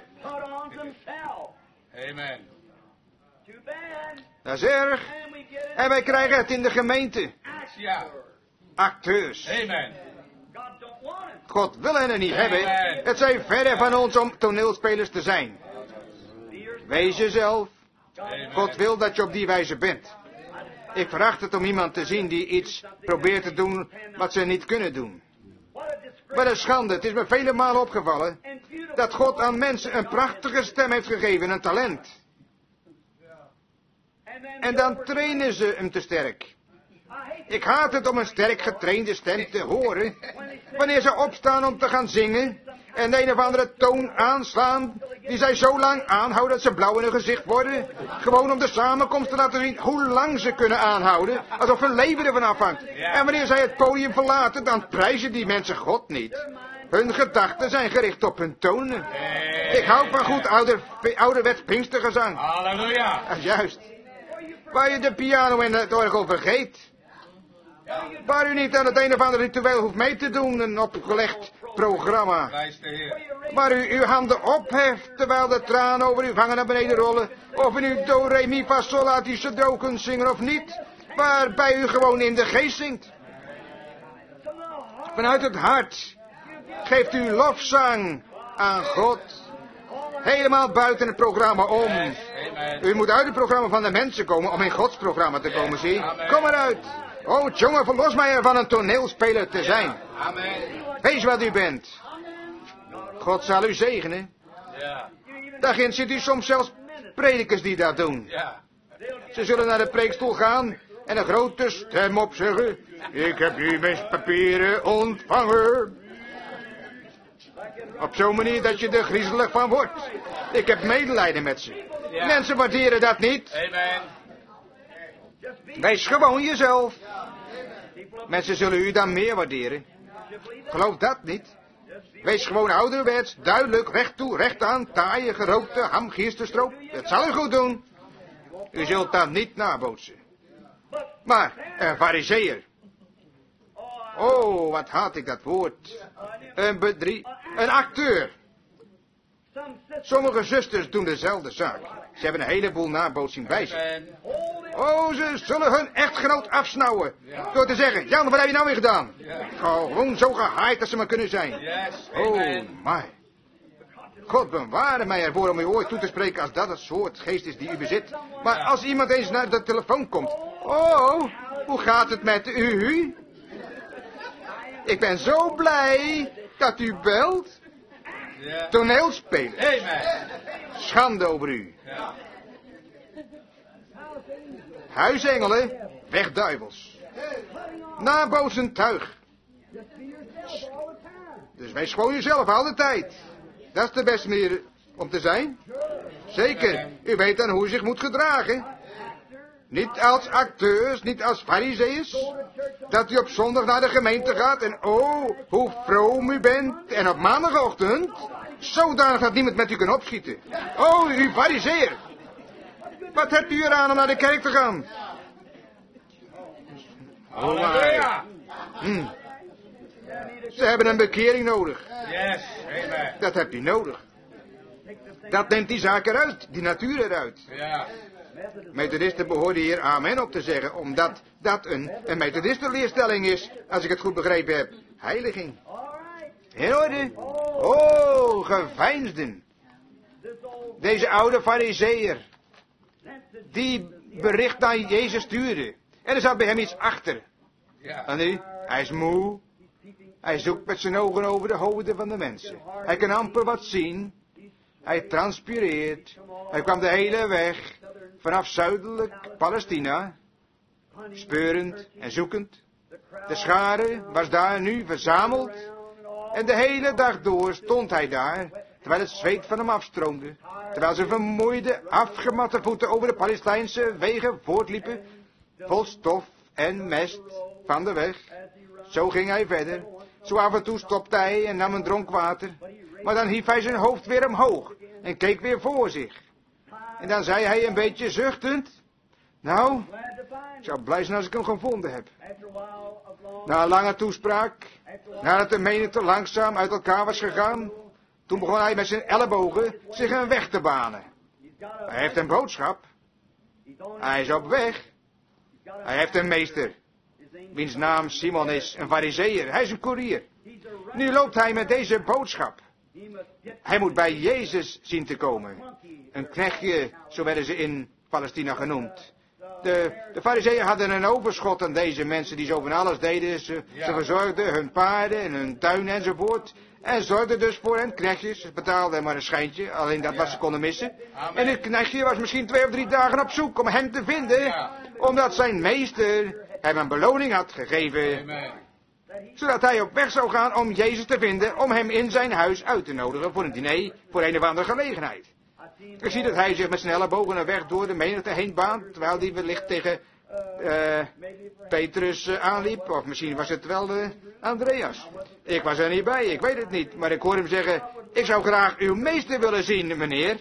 Amen. Dat is erg. En wij krijgen het in de gemeente. Ja. Acteurs. Amen. God wil hen er niet hebben. Het zij verre van ons om toneelspelers te zijn. Wees jezelf. God wil dat je op die wijze bent. Ik veracht het om iemand te zien die iets probeert te doen wat ze niet kunnen doen. Wat een schande. Het is me vele malen opgevallen dat God aan mensen een prachtige stem heeft gegeven, een talent. En dan trainen ze hem te sterk. Ik haat het om een sterk getrainde stem te horen. Wanneer ze opstaan om te gaan zingen en de een of andere toon aanslaan, die zij zo lang aanhouden dat ze blauw in hun gezicht worden. Gewoon om de samenkomst te laten zien hoe lang ze kunnen aanhouden, alsof hun leven ervan afhangt. En wanneer zij het podium verlaten, dan prijzen die mensen God niet. Hun gedachten zijn gericht op hun tonen. Ik hou van goed ouderwets Pinkstergezang. Halleluja. Juist. Waar je de piano en het orgel vergeet. Waar u niet aan het een of andere ritueel hoeft mee te doen, een opgelegd programma. Prijs de Heer. Waar u uw handen opheft terwijl de tranen over uw wangen naar beneden rollen. Of u do, re, mi, fa, sol, la, ti, do kunt zingen of niet. Waarbij u gewoon in de geest zingt. Vanuit het hart geeft u lofzang aan God. Helemaal buiten het programma om. Amen. U moet uit het programma van de mensen komen om in Gods programma te komen, zie. Kom eruit. Oh, jongen, verlos mij ervan een toneelspeler te zijn. Amen. Wees wat u bent. God zal u zegenen. Ja. Daarin ziet u soms zelfs predikers die dat doen. Ja. Ze zullen naar de preekstoel gaan en een grote stem opzeggen. Ik heb nu mijn papieren ontvangen. Op zo'n manier dat je er griezelig van wordt. Ik heb medelijden met ze. Ja. Mensen waarderen dat niet. Amen. Wees gewoon jezelf. Mensen zullen u dan meer waarderen. Geloof dat niet. Wees gewoon ouderwets, duidelijk, recht toe, recht aan, taaie, gerookte, ham, gierstroop. Het zal u goed doen. U zult dat niet nabootsen. Maar, een farizeeër. Oh, wat haat ik dat woord. Een acteur. Sommige zusters doen dezelfde zaak. Ze hebben een heleboel nabootsing bij zich. Oh, ze zullen hun echtgenoot afsnauwen. Door te zeggen, Jan, wat heb je nou weer gedaan? Gewoon zo gehaaid als ze maar kunnen zijn. Oh, my. God beware mij ervoor om u ooit toe te spreken als dat het soort geest is die u bezit. Maar als iemand eens naar de telefoon komt. Oh, hoe gaat het met u? Ik ben zo blij dat u belt. Toneelspelers. Schande over u. Huisengelen, weg duivels. Nabootsend tuig. Dus wees gewoon jezelf al de tijd. Dat is de beste manier om te zijn. Zeker, u weet dan hoe u zich moet gedragen. Niet als acteurs, niet als farizeeërs. Dat u op zondag naar de gemeente gaat en oh, hoe vroom u bent. En op maandagochtend, zodanig dat niemand met u kan opschieten. Oh, u farizeeër. Wat hebt u eraan om naar de kerk te gaan? Halleluja. Ze hebben een bekering nodig. Yes, amen. Dat hebt u nodig. Dat neemt die zaak eruit, die natuur eruit. Ja. Methodisten behoorden hier amen op te zeggen, omdat dat een methodistenleerstelling is, als ik het goed begrepen heb. Heiliging. In orde? Oh, geveinsden. Deze oude farizeeër, die bericht naar Jezus stuurde. En er zat bij hem iets achter. Ja. En nu, hij is moe. Hij zoekt met zijn ogen over de hoofden van de mensen. Hij kan amper wat zien. Hij transpireert. Hij kwam de hele weg vanaf zuidelijk Palestina, speurend en zoekend. De schare was daar nu verzameld. En de hele dag door stond hij daar, terwijl het zweet van hem afstroomde. Terwijl zijn vermoeide, afgematte voeten over de Palestijnse wegen voortliepen, vol stof en mest van de weg. Zo ging hij verder. Zo af en toe stopte hij en nam een dronk water. Maar dan hief hij zijn hoofd weer omhoog en keek weer voor zich. En dan zei hij een beetje zuchtend, nou, ik zou blij zijn als ik hem gevonden heb. Na een lange toespraak, nadat de menigte langzaam uit elkaar was gegaan, toen begon hij met zijn ellebogen zich een weg te banen. Hij heeft een boodschap. Hij is op weg. Hij heeft een meester, wiens naam Simon is, een farizeeër. Hij is een koerier. Nu loopt hij met deze boodschap. Hij moet bij Jezus zien te komen. Een knechtje, zo werden ze in Palestina genoemd. De farizeeën hadden een overschot aan deze mensen die zo van alles deden. Ze verzorgden hun paarden en hun tuin enzovoort. En zorgden dus voor hen, knechtjes. Ze betaalden maar een schijntje, alleen dat wat ze konden missen. Amen. En het knechtje was misschien 2 of 3 dagen op zoek om hem te vinden. Omdat zijn meester hem een beloning had gegeven. Amen. Zodat hij op weg zou gaan om Jezus te vinden, om hem in zijn huis uit te nodigen voor een diner, voor een of andere gelegenheid. Ik zie dat hij zich met zijn ellebogen een weg door de menigte heen baant, terwijl hij wellicht tegen Petrus aanliep, of misschien was het wel Andreas. Ik was er niet bij, ik weet het niet, maar ik hoor hem zeggen, ik zou graag uw meester willen zien, meneer.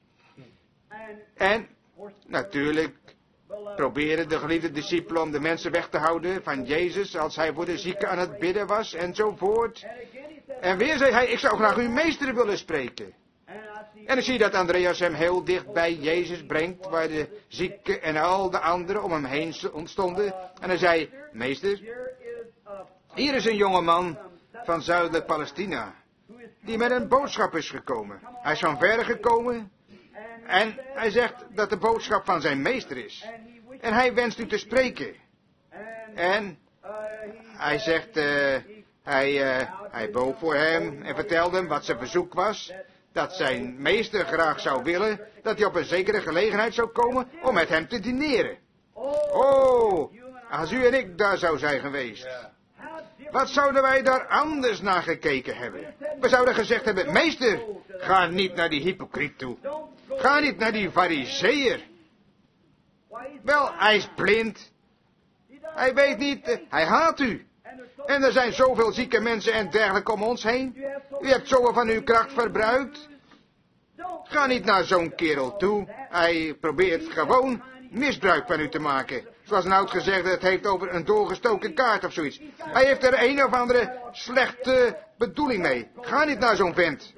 En, natuurlijk, proberen de geliefde discipelen om de mensen weg te houden van Jezus als hij voor de zieken aan het bidden was enzovoort. En weer zei hij, ik zou graag uw meester willen spreken. En ik zie dat Andreas hem heel dicht bij Jezus brengt, waar de zieken en al de anderen om hem heen stonden. En hij zei, meester, hier is een jongeman van zuidelijk Palestina, die met een boodschap is gekomen. Hij is van ver gekomen en hij zegt dat de boodschap van zijn meester is. En hij wenst u te spreken. En hij zegt, hij boog voor hem en vertelde hem wat zijn verzoek was. Dat zijn meester graag zou willen dat hij op een zekere gelegenheid zou komen om met hem te dineren. Oh, als u en ik daar zou zijn geweest. Wat zouden wij daar anders naar gekeken hebben? We zouden gezegd hebben, meester, ga niet naar die hypocriet toe. Ga niet naar die farizeeër. Wel, hij is blind. Hij weet niet, hij haat u. En er zijn zoveel zieke mensen en dergelijke om ons heen. U hebt zoveel van uw kracht verbruikt. Ga niet naar zo'n kerel toe. Hij probeert gewoon misbruik van u te maken. Zoals een oud gezegde, het heeft over een doorgestoken kaart of zoiets. Hij heeft er een of andere slechte bedoeling mee. Ga niet naar zo'n vent.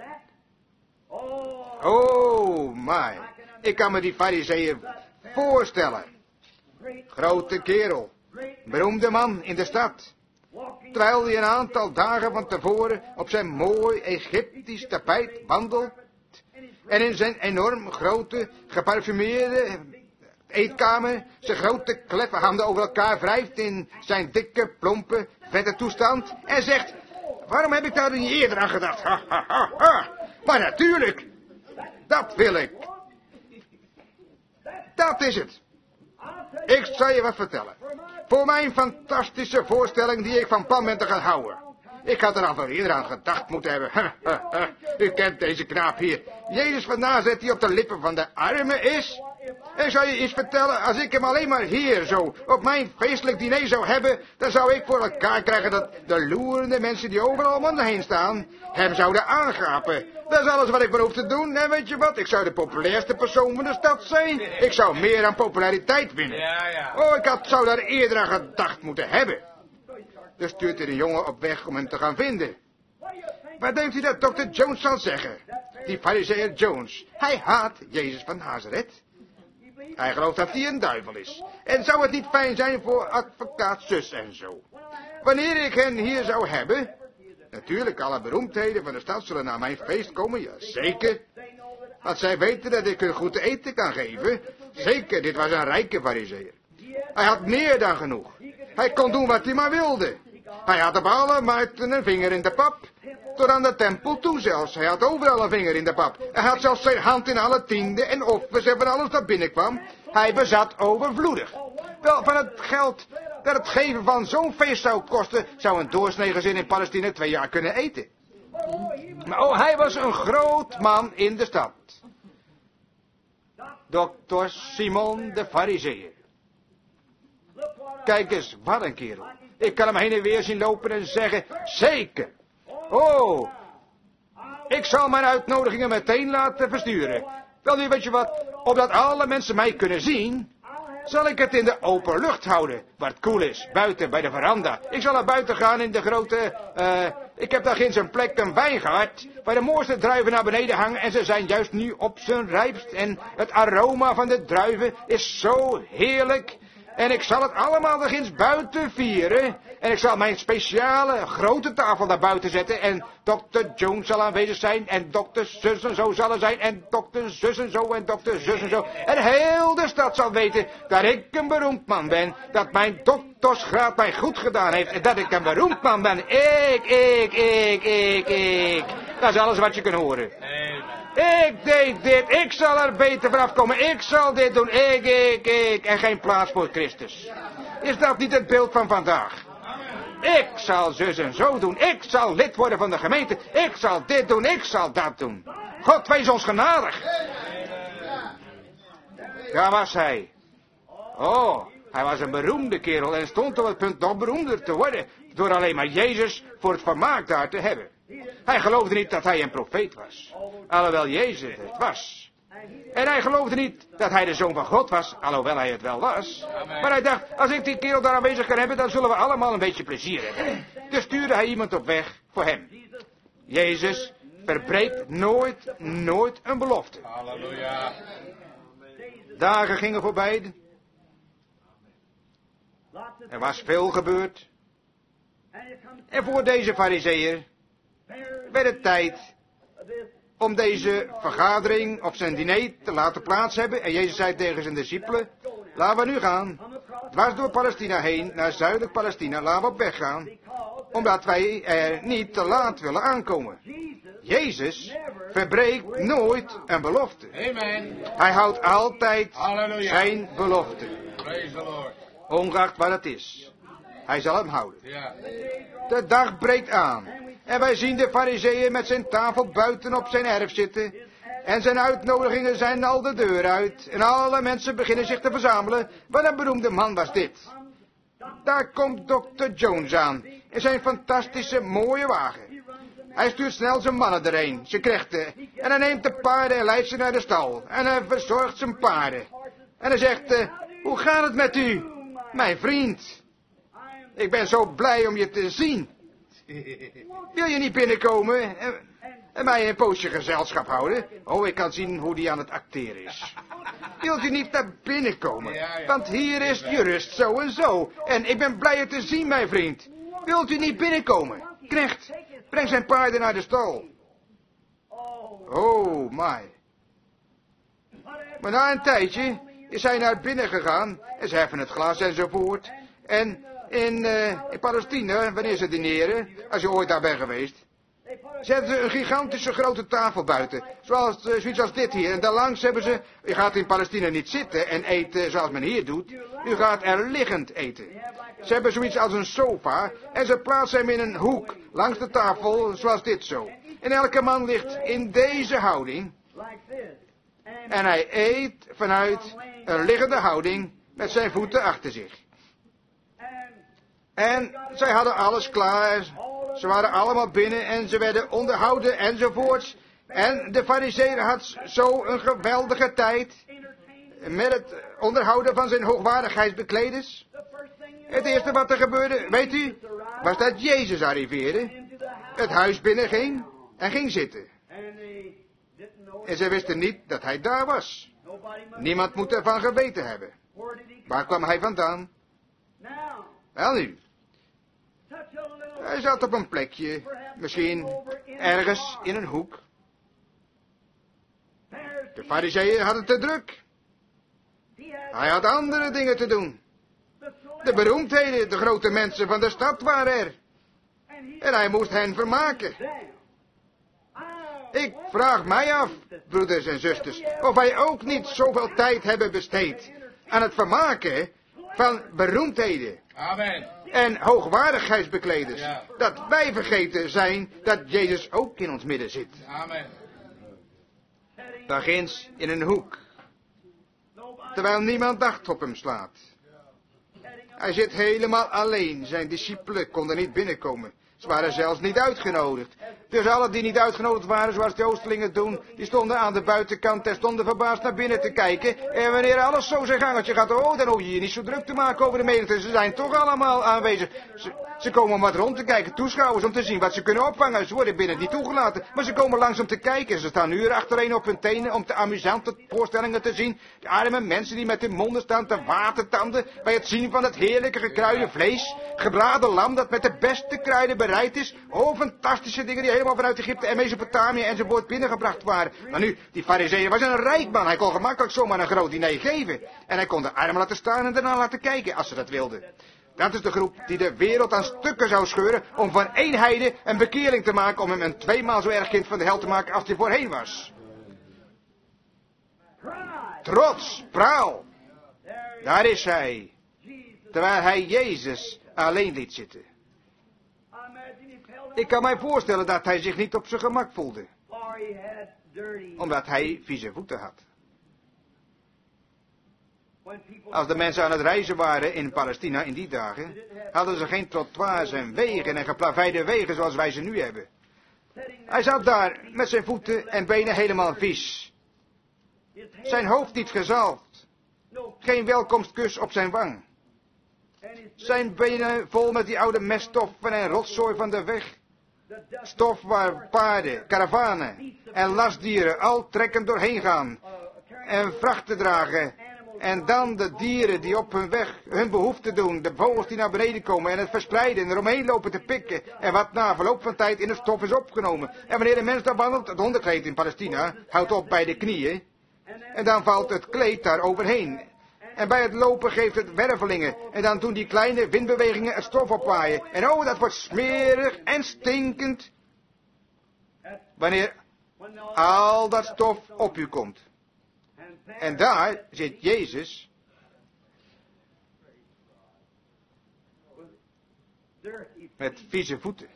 Oh my. Ik kan me die farizeeën voorstellen. Grote kerel. Beroemde man in de stad. Terwijl hij een aantal dagen van tevoren op zijn mooi Egyptisch tapijt wandelt. En in zijn enorm grote, geparfumeerde eetkamer zijn grote kleffe handen over elkaar wrijft in zijn dikke, plompe, vette toestand. En zegt, waarom heb ik daar niet eerder aan gedacht? Ha, ha, ha, ha. Maar natuurlijk, dat wil ik. Dat is het. Ik zal je wat vertellen. Voor mijn fantastische voorstelling die ik van plan ben te gaan houden. Ik had er al veel eerder aan gedacht moeten hebben. U kent deze knaap hier. Jezus van Nazareth die op de lippen van de armen is. En zou je iets vertellen, als ik hem alleen maar hier zo op mijn feestelijk diner zou hebben, dan zou ik voor elkaar krijgen dat de loerende mensen die overal om me heen staan, hem zouden aangapen. Dat is alles wat ik maar hoef te doen. En weet je wat, ik zou de populairste persoon van de stad zijn. Ik zou meer aan populariteit winnen. Oh, ik zou daar eerder aan gedacht moeten hebben. Dus stuurt hij de jongen op weg om hem te gaan vinden. Wat denkt u dat dokter Jones zal zeggen? Die farizeeër Jones. Hij haat Jezus van Nazareth. Hij gelooft dat hij een duivel is. En zou het niet fijn zijn voor advocaat zus en zo? Wanneer ik hen hier zou hebben... Natuurlijk, alle beroemdheden van de stad zullen naar mijn feest komen, ja, zeker. Want zij weten dat ik hun goed te eten kan geven. Zeker, dit was een rijke farizeeër. Hij had meer dan genoeg. Hij kon doen wat hij maar wilde. Hij had op alle markten een vinger in de pap. Tot aan de tempel toe zelfs. Hij had overal een vinger in de pap. Hij had zelfs zijn hand in alle tienden en offers en van alles dat binnenkwam. Hij bezat overvloedig. Wel, van het geld dat het geven van zo'n feest zou kosten, zou een doorsnee gezin in Palestina 2 jaar kunnen eten. Maar oh, hij was een groot man in de stad. Dokter Simon de Farizeeër. Kijk eens, wat een kerel. Ik kan hem heen en weer zien lopen en zeggen, zeker. Oh, ik zal mijn uitnodigingen meteen laten versturen. Wel nu, weet je wat, opdat alle mensen mij kunnen zien, zal ik het in de open lucht houden, waar het koel is, buiten bij de veranda. Ik zal naar buiten gaan in de grote, ik heb daar ginds een plek, een wijngaard, waar de mooiste druiven naar beneden hangen en ze zijn juist nu op zijn rijpst. En het aroma van de druiven is zo heerlijk. En ik zal het allemaal daar ginds buiten vieren. En ik zal mijn speciale grote tafel naar buiten zetten. En dokter Jones zal aanwezig zijn. En dokter zus en zo zal er zijn. En dokter zus en zo en dokter zus en zo. En heel de stad zal weten dat ik een beroemd man ben. Dat mijn doktersgraad mij goed gedaan heeft. En dat ik een beroemd man ben. Ik. Dat is alles wat je kunt horen. Ik deed dit, ik zal er beter vanaf komen, ik zal dit doen, ik, en geen plaats voor Christus. Is dat niet het beeld van vandaag? Ik zal zus en zo doen, ik zal lid worden van de gemeente, ik zal dit doen, ik zal dat doen. God wees ons genadig. Daar was hij. Oh, hij was een beroemde kerel en stond op het punt nog beroemder te worden, door alleen maar Jezus voor het vermaak daar te hebben. Hij geloofde niet dat hij een profeet was, alhoewel Jezus het was. En hij geloofde niet dat hij de Zoon van God was, alhoewel hij het wel was. Maar hij dacht, als ik die kerel daar aanwezig kan hebben, dan zullen we allemaal een beetje plezier hebben. Dus stuurde hij iemand op weg voor hem. Jezus verbreekt nooit een belofte. Halleluja. Dagen gingen voorbij. Er was veel gebeurd. En voor deze farizeeër werd het tijd om deze vergadering of zijn diner te laten plaats hebben. En Jezus zei tegen zijn discipelen, laten we nu gaan, dwars door Palestina heen, naar zuidelijk Palestina, laten we op weg gaan, omdat wij er niet te laat willen aankomen. Jezus verbreekt nooit een belofte. Amen. Hij houdt altijd Halleluja. zijn belofte, Praise the Lord. ongeacht wat het is. Hij zal hem houden. Ja. De dag breekt aan. En wij zien de farizeeën met zijn tafel buiten op zijn erf zitten. En zijn uitnodigingen zijn al de deur uit. En alle mensen beginnen zich te verzamelen. Wat een beroemde man was dit. Daar komt dokter Jones aan. in zijn fantastische mooie wagen. Hij stuurt snel zijn mannen erheen, zijn knechten. En hij neemt de paarden en leidt ze naar de stal. En hij verzorgt zijn paarden. En hij zegt, hoe gaat het met u, mijn vriend? Ik ben zo blij om je te zien. Wil je niet binnenkomen en mij een poosje gezelschap houden? Oh, ik kan zien hoe die aan het acteren is. Wilt u niet naar binnen komen? Want hier is je rust zo en zo. En ik ben blij je te zien, mijn vriend. Wilt u niet binnenkomen? Knecht, breng zijn paarden naar de stal. Oh, my. Maar na een tijdje is hij naar binnen gegaan. En ze heffen het glas enzovoort. En in Palestina, wanneer ze dineren, als je ooit daar bent geweest, zetten ze een gigantische grote tafel buiten. Zoiets als dit hier. En daarlangs hebben ze, u gaat in Palestina niet zitten en eten zoals men hier doet. U gaat er liggend eten. Ze hebben zoiets als een sofa en ze plaatsen hem in een hoek langs de tafel zoals dit zo. En elke man ligt in deze houding. En hij eet vanuit een liggende houding met zijn voeten achter zich. En zij hadden alles klaar. Ze waren allemaal binnen en ze werden onderhouden enzovoorts. En de farizeeër had zo een geweldige tijd met het onderhouden van zijn hoogwaardigheidsbekleders. Het eerste wat er gebeurde, weet u, was dat Jezus arriveerde, het huis binnenging en ging zitten. En ze wisten niet dat hij daar was. Niemand moet ervan geweten hebben. Waar kwam hij vandaan? Wel nu. Hij zat op een plekje, misschien ergens in een hoek. De farizeeën hadden te druk. Hij had andere dingen te doen. De beroemdheden, de grote mensen van de stad waren er. En hij moest hen vermaken. Ik vraag mij af, broeders en zusters, of wij ook niet zoveel tijd hebben besteed aan het vermaken van beroemdheden. Amen. En hoogwaardigheidsbekleders. Ja. Dat wij vergeten zijn dat Jezus ook in ons midden zit. Amen. Daar ginds in een hoek. Terwijl niemand acht op hem slaat. Hij zit helemaal alleen. Zijn discipelen konden niet binnenkomen. Ze waren zelfs niet uitgenodigd. Dus alle die niet uitgenodigd waren, zoals de Oostelingen doen, die stonden aan de buitenkant en stonden verbaasd naar binnen te kijken. En wanneer alles zo zijn gangetje gaat, oh, dan hoef je je niet zo druk te maken over de menigte. Ze zijn toch allemaal aanwezig. Ze komen om wat rond te kijken, toeschouwers, om te zien wat ze kunnen opvangen. Ze worden binnen niet toegelaten, maar ze komen langs om te kijken. Ze staan uren achtereen op hun tenen om de amusante voorstellingen te zien. De arme mensen die met hun monden staan te watertanden bij het zien van het heerlijke gekruide vlees. Gebraden lam dat met de beste kruiden bereid is. Oh, fantastische dingen die helemaal vanuit Egypte en Mesopotamië enzovoort binnengebracht waren. Maar nu, die farizeeër was een rijk man. Hij kon gemakkelijk zomaar een groot diner geven. En hij kon de armen laten staan en daarna laten kijken als ze dat wilden. Dat is de groep die de wereld aan stukken zou scheuren om van één heide een bekeerling te maken om hem een tweemaal zo erg kind van de hel te maken als hij voorheen was. Trots, praal. Daar is hij. Terwijl hij Jezus alleen liet zitten. Ik kan mij voorstellen dat hij zich niet op zijn gemak voelde. Omdat hij vieze voeten had. Als de mensen aan het reizen waren in Palestina in die dagen, hadden ze geen trottoirs en wegen en geplaveide wegen zoals wij ze nu hebben. Hij zat daar met zijn voeten en benen helemaal vies. Zijn hoofd niet gezalfd. Geen welkomstkus op zijn wang. Zijn benen vol met die oude meststoffen en rotzooi van de weg. Stof waar paarden, karavanen en lastdieren al trekkend doorheen gaan. En vrachten dragen. En dan de dieren die op hun weg hun behoefte doen. De vogels die naar beneden komen en het verspreiden en eromheen lopen te pikken. En wat na verloop van tijd in het stof is opgenomen. En wanneer een mens daar wandelt, het onderkleed in Palestina houdt op bij de knieën. En dan valt het kleed daar overheen. En bij het lopen geeft het wervelingen. En dan doen die kleine windbewegingen het stof opwaaien. En oh, dat wordt smerig en stinkend. Wanneer al dat stof op u komt. En daar zit Jezus. Met vieze voeten.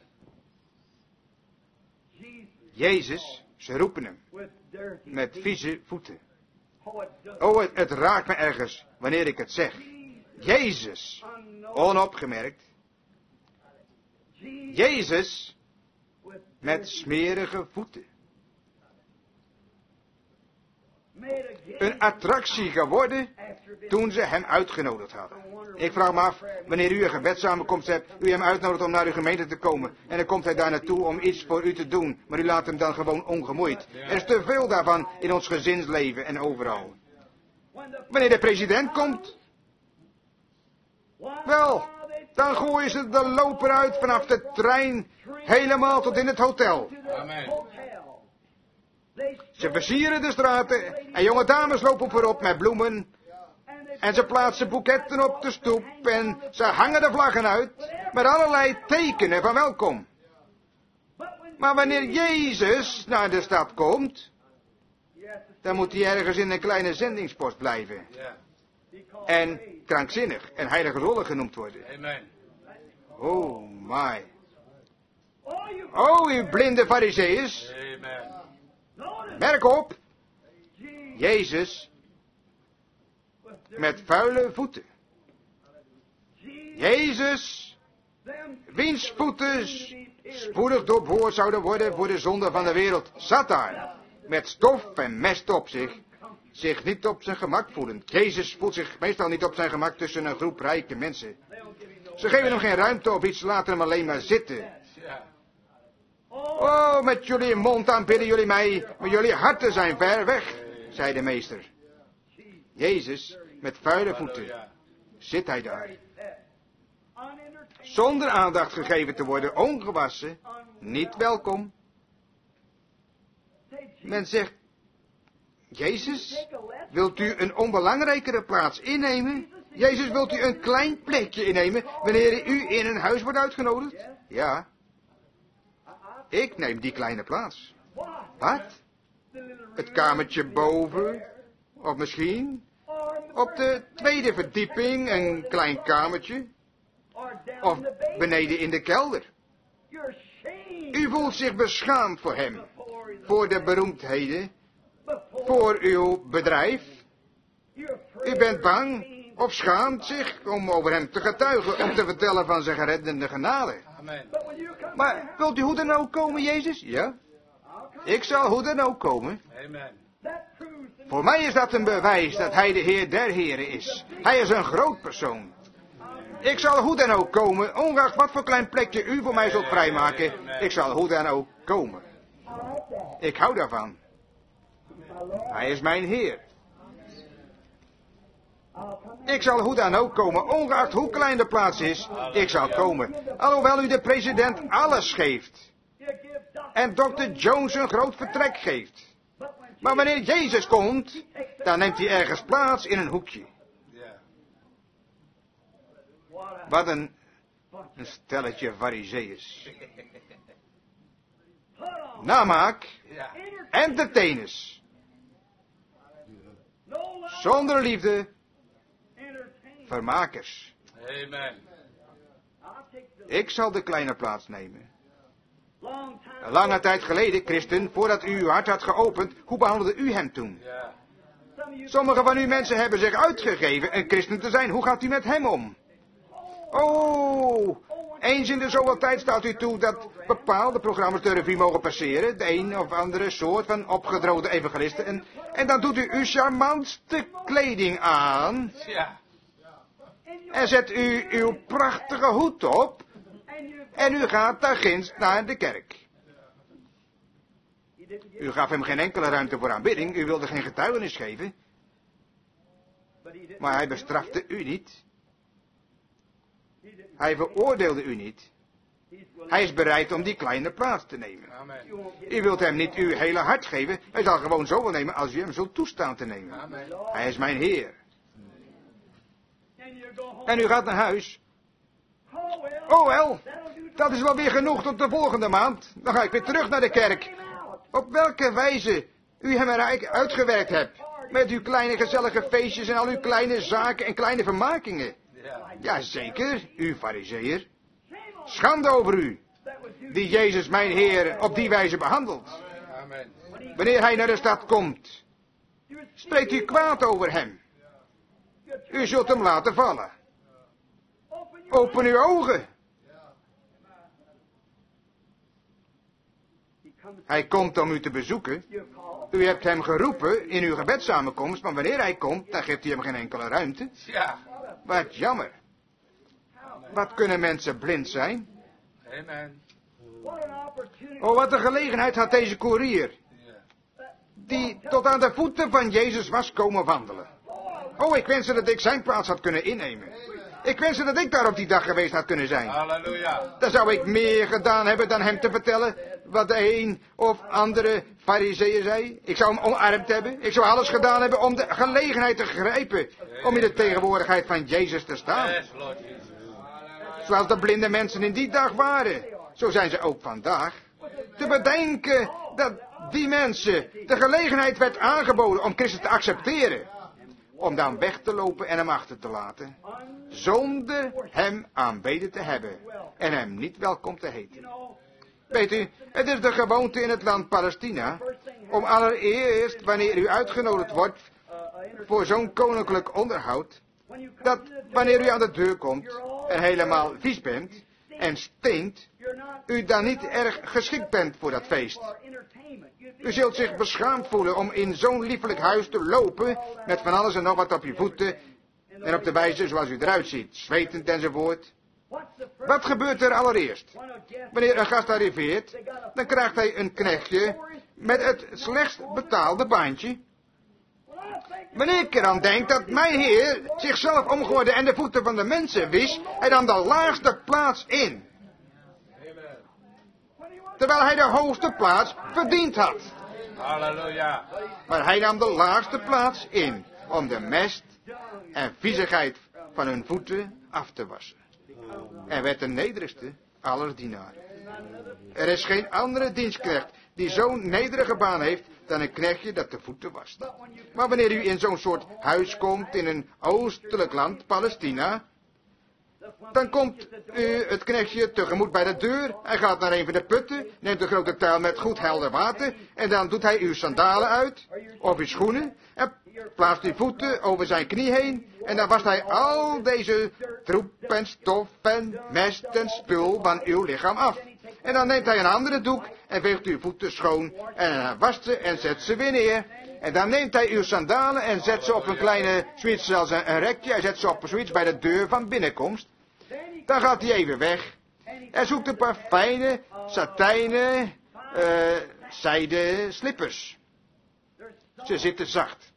Jezus, ze roepen hem. Met vieze voeten. Oh, het raakt me ergens wanneer ik het zeg. Jezus, onopgemerkt. Jezus met smerige voeten. Een attractie geworden toen ze hem uitgenodigd hadden. Ik vraag me af, wanneer u een gebedssamenkomst hebt, u hem uitnodigt om naar uw gemeente te komen. En dan komt hij daar naartoe om iets voor u te doen, maar u laat hem dan gewoon ongemoeid. Er is te veel daarvan in ons gezinsleven en overal. Wanneer de president komt, wel, dan gooien ze de loper uit vanaf de trein helemaal tot in het hotel. Amen. Ze versieren de straten en jonge dames lopen voorop met bloemen. En ze plaatsen boeketten op de stoep en ze hangen de vlaggen uit met allerlei tekenen van welkom. Maar wanneer Jezus naar de stad komt, dan moet hij ergens in een kleine zendingspost blijven. En krankzinnig en heiliggevollig genoemd worden. Amen. Oh my. Oh, u blinde farizeeërs. Amen. Merk op. Jezus met vuile voeten. Jezus, wiens voeten spoedig doorboord zouden worden voor de zonde van de wereld, zat daar, met stof en mest op zich niet op zijn gemak voelend. Jezus voelt zich meestal niet op zijn gemak tussen een groep rijke mensen. Ze geven hem geen ruimte of iets, laten hem alleen maar zitten. Oh, met jullie mond aanbidden jullie mij, maar jullie harten zijn ver weg, zei de meester. Jezus, met vuile voeten, zit hij daar. Zonder aandacht gegeven te worden, ongewassen, niet welkom. Men zegt, Jezus, wilt u een onbelangrijkere plaats innemen? Jezus, wilt u een klein plekje innemen wanneer u in een huis wordt uitgenodigd? Ja. Ik neem die kleine plaats. Wat? Het kamertje boven? Of misschien op de tweede verdieping een klein kamertje? Of beneden in de kelder? U voelt zich beschaamd voor hem, voor de beroemdheden, voor uw bedrijf. U bent bang of schaamt zich om over hem te getuigen, om te vertellen van zijn gereddende genade. Amen. Maar wilt u hoe dan ook komen, Jezus? Ja. Ik zal hoe dan ook komen. Amen. Voor mij is dat een bewijs dat hij de Heer der Heren is. Hij is een groot persoon. Ik zal hoe dan ook komen, ongeacht wat voor klein plekje u voor mij zult vrijmaken. Ik zal hoe dan ook komen. Ik hou daarvan. Hij is mijn Heer. Ik zal hoe dan ook komen, ongeacht hoe klein de plaats is. Ik zal komen, alhoewel u de president alles geeft. En Dr. Jones een groot vertrek geeft. Maar wanneer Jezus komt, dan neemt hij ergens plaats in een hoekje. Wat een stelletje farizeeërs. Namaak, entertainers. Zonder liefde, vermakers. Amen. Ik zal de kleine plaats nemen. Een lange tijd geleden, christen, voordat u uw hart had geopend, hoe behandelde u hem toen? Ja. Sommige van uw mensen hebben zich uitgegeven een christen te zijn. Hoe gaat u met hem om? Oh, eens in de zoveel tijd staat u toe dat bepaalde programma's de revue mogen passeren. De een of andere soort van opgedroogde evangelisten. En dan doet u uw charmantste kleding aan. Ja. En zet u uw prachtige hoed op. En u gaat daar ginds naar de kerk. U gaf hem geen enkele ruimte voor aanbidding. U wilde geen getuigenis geven. Maar hij bestrafte u niet. Hij veroordeelde u niet. Hij is bereid om die kleine plaats te nemen. Amen. U wilt hem niet uw hele hart geven. Hij zal gewoon zoveel nemen als u hem zult toestaan te nemen. Amen. Hij is mijn Heer. En u gaat naar huis. Oh wel, dat is wel weer genoeg tot de volgende maand. Dan ga ik weer terug naar de kerk. Op welke wijze u hem er uitgewerkt hebt. Met uw kleine gezellige feestjes en al uw kleine zaken en kleine vermakingen. Ja. Jazeker, u farizeeër. Schande over u, die Jezus mijn Heer op die wijze behandelt. Amen. Wanneer hij naar de stad komt, spreekt u kwaad over hem. U zult hem laten vallen. Open uw ogen. Hij komt om u te bezoeken. U hebt hem geroepen in uw gebedssamenkomst, maar wanneer hij komt, dan geeft u hem geen enkele ruimte. Ja. Wat jammer. Wat kunnen mensen blind zijn? Amen. Oh, wat een gelegenheid had deze koerier, die tot aan de voeten van Jezus was komen wandelen. Oh, ik wenste dat ik zijn plaats had kunnen innemen. Ik wenste dat ik daar op die dag geweest had kunnen zijn. Halleluja. Dan zou ik meer gedaan hebben dan hem te vertellen wat de een of andere fariseeën zei. Ik zou hem omarmd hebben. Ik zou alles gedaan hebben om de gelegenheid te grijpen. Om in de tegenwoordigheid van Jezus te staan. Yes, Lord Jesus. Zoals de blinde mensen in die dag waren. Zo zijn ze ook vandaag. Te bedenken dat die mensen de gelegenheid werd aangeboden om Christus te accepteren. Om dan weg te lopen en hem achter te laten. Zonder hem aanbeden te hebben. En hem niet welkom te heten. Weet u, het is de gewoonte in het land Palestina. Om allereerst, wanneer u uitgenodigd wordt voor zo'n koninklijk onderhoud. Dat wanneer u aan de deur komt en helemaal vies bent en stinkt. U dan niet erg geschikt bent voor dat feest. U zult zich beschaamd voelen om in zo'n liefelijk huis te lopen, met van alles en nog wat op je voeten, en op de wijze zoals u eruit ziet, zwetend enzovoort. Wat gebeurt er allereerst? Wanneer een gast arriveert, dan krijgt hij een knechtje met het slechtst betaalde baantje. Wanneer ik eraan denk dat mijn Heer zichzelf omgooide en de voeten van de mensen wist, hij nam de laagste plaats in. Terwijl hij de hoogste plaats verdiend had. Halleluja. Maar hij nam de laagste plaats in om de mest en viezigheid van hun voeten af te wassen. En werd de nederigste aller dienaren. Er is geen andere dienstknecht die zo'n nederige baan heeft dan een knechtje dat de voeten wast. Maar wanneer u in zo'n soort huis komt in een oostelijk land, Palestina, dan komt u het knechtje tegemoet bij de deur. Hij gaat naar een van de putten, neemt een grote tuil met goed helder water en dan doet hij uw sandalen uit, of uw schoenen, en plaatst uw voeten over zijn knie heen. En dan wast hij al deze troep en stof en mest en spul van uw lichaam af. En dan neemt hij een andere doek en veegt uw voeten schoon en hij wast ze en zet ze weer neer. En dan neemt hij uw sandalen en zet ze op een kleine, zoiets zelfs een rekje, hij zet ze op zoiets bij de deur van binnenkomst. Dan gaat hij even weg en zoekt een paar fijne, satijnen, zijden slippers. Ze zitten zacht.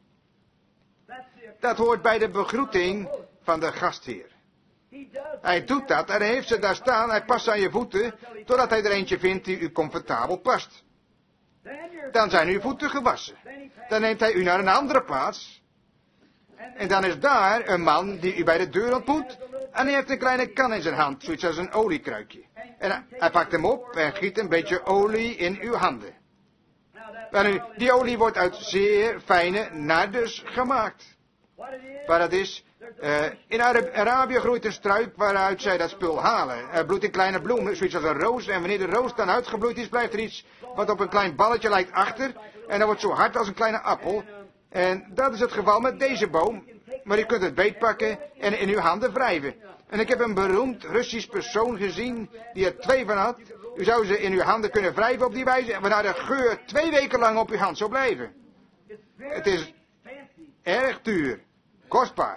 Dat hoort bij de begroeting van de gastheer. Hij doet dat en hij heeft ze daar staan, hij past aan je voeten, totdat hij er eentje vindt die u comfortabel past. Dan zijn uw voeten gewassen. Dan neemt hij u naar een andere plaats. En dan is daar een man die u bij de deur ontmoet. En hij heeft een kleine kan in zijn hand, zoiets als een oliekruikje. En hij pakt hem op en giet een beetje olie in uw handen. Wel nu, die olie wordt uit zeer fijne nardus gemaakt. Waar het is, in Arabië groeit een struik waaruit zij dat spul halen. Er bloeit een kleine bloem, zoiets als een roos. En wanneer de roos dan uitgebloeid is, blijft er iets wat op een klein balletje lijkt achter. En dat wordt zo hard als een kleine appel. En dat is het geval met deze boom. Maar u kunt het beetpakken en in uw handen wrijven. En ik heb een beroemd Russisch persoon gezien die er 2 van had. U zou ze in uw handen kunnen wrijven op die wijze, waarna de geur 2 weken lang op uw hand zou blijven. Het is erg duur, kostbaar.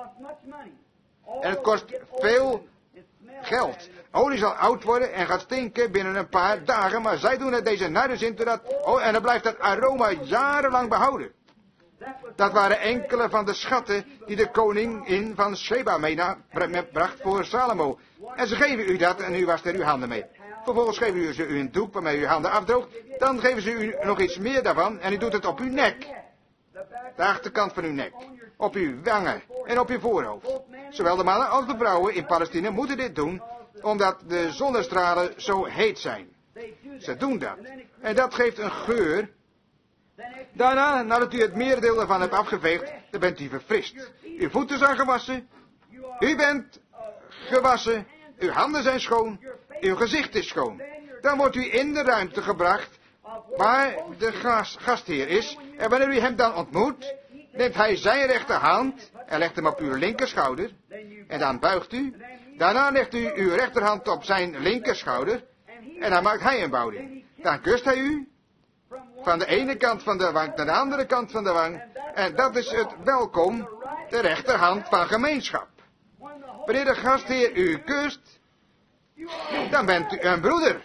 En het kost veel geld. Olie zal oud worden en gaat stinken binnen een paar dagen, maar zij doen er deze nardus in en dan blijft dat aroma jarenlang behouden. Dat waren enkele van de schatten die de koningin van Sheba meebracht voor Salomo. En ze geven u dat en u wast er uw handen mee. Vervolgens geven ze u een doek waarmee u uw handen afdroogt. Dan geven ze u nog iets meer daarvan en u doet het op uw nek. De achterkant van uw nek. Op uw wangen en op uw voorhoofd. Zowel de mannen als de vrouwen in Palestina moeten dit doen, omdat de zonnestralen zo heet zijn. Ze doen dat. En dat geeft een geur. Daarna, nadat u het merendeel ervan hebt afgeveegd, dan bent u verfrist. Uw voeten zijn gewassen. U bent gewassen. Uw handen zijn schoon. Uw gezicht is schoon. Dan wordt u in de ruimte gebracht waar de gastheer is. En wanneer u hem dan ontmoet, neemt hij zijn rechterhand en legt hem op uw linkerschouder. En dan buigt u. Daarna legt u uw rechterhand op zijn linkerschouder. En dan maakt hij een buiging. dan kust hij u. Van de ene kant van de wang naar de andere kant van de wang. En dat is het welkom, de rechterhand van gemeenschap. Wanneer de gastheer u kust, dan bent u een broeder.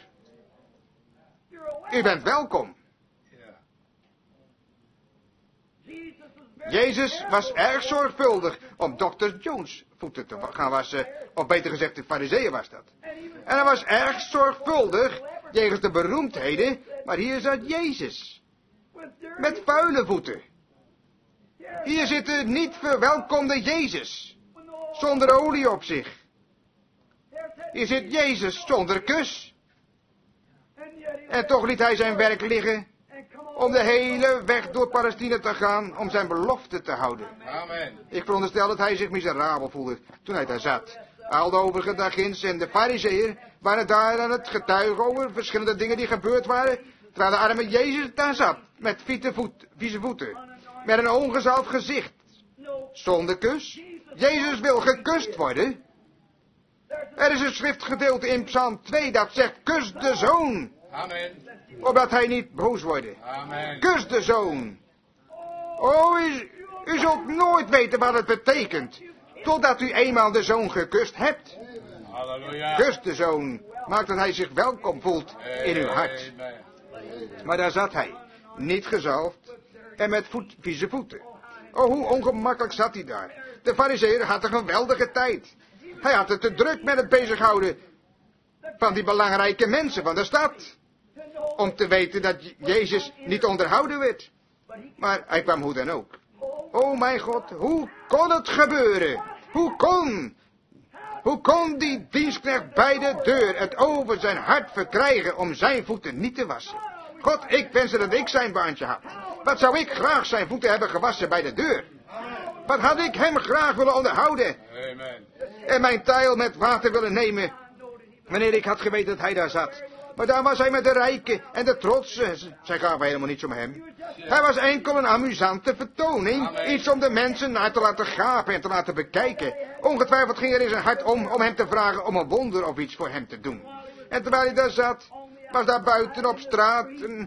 U bent welkom. Jezus was erg zorgvuldig om dokter Jones voeten te gaan wassen. Of beter gezegd, de farizeeën was dat. En hij was erg zorgvuldig jegens de beroemdheden. Maar hier zat Jezus. Met vuile voeten. Hier zit de niet verwelkomde Jezus. Zonder olie op zich. Hier zit Jezus zonder kus. En toch liet hij zijn werk liggen. Om de hele weg door Palestina te gaan. Om zijn belofte te houden. Amen. Ik veronderstel dat hij zich miserabel voelde toen hij daar zat. Al de overige dagins en de farizeeën waren daar aan het getuigen over verschillende dingen die gebeurd waren. Terwijl de arme Jezus daar zat. Met vieze voeten. Met een ongezalfd gezicht. Zonder kus. Jezus wil gekust worden. Er is een schriftgedeelte in Psalm 2 dat zegt, kus de zoon. Amen. Opdat hij niet boos wordt. Amen. Kus de zoon. Oh, u zult nooit weten wat het betekent. Totdat u eenmaal de zoon gekust hebt. Halleluja. Kus de zoon. Maakt dat hij zich welkom voelt in uw hart. Amen. Maar daar zat hij. Niet gezalfd. En met vieze voeten. Oh, hoe ongemakkelijk zat hij daar. De farizeeër had een geweldige tijd. Hij had het te druk met het bezighouden van die belangrijke mensen van de stad. Om te weten dat Jezus niet onderhouden werd. Maar hij kwam hoe dan ook. Oh mijn God, hoe kon het gebeuren? Hoe kon die dienstknecht bij de deur het over zijn hart verkrijgen om zijn voeten niet te wassen? God, ik wensde dat ik zijn baantje had. Wat zou ik graag zijn voeten hebben gewassen bij de deur? Wat had ik hem graag willen onderhouden? Amen. En mijn tijl met water willen nemen, wanneer ik had geweten dat hij daar zat. Maar daar was hij met de rijken en de trotsen. Zij gaven helemaal niets om hem. Hij was enkel een amusante vertoning. Amen. Iets om de mensen naar te laten gapen en te laten bekijken. Ongetwijfeld ging er in zijn hart om hem te vragen om een wonder of iets voor hem te doen. En terwijl hij daar zat, was daar buiten op straat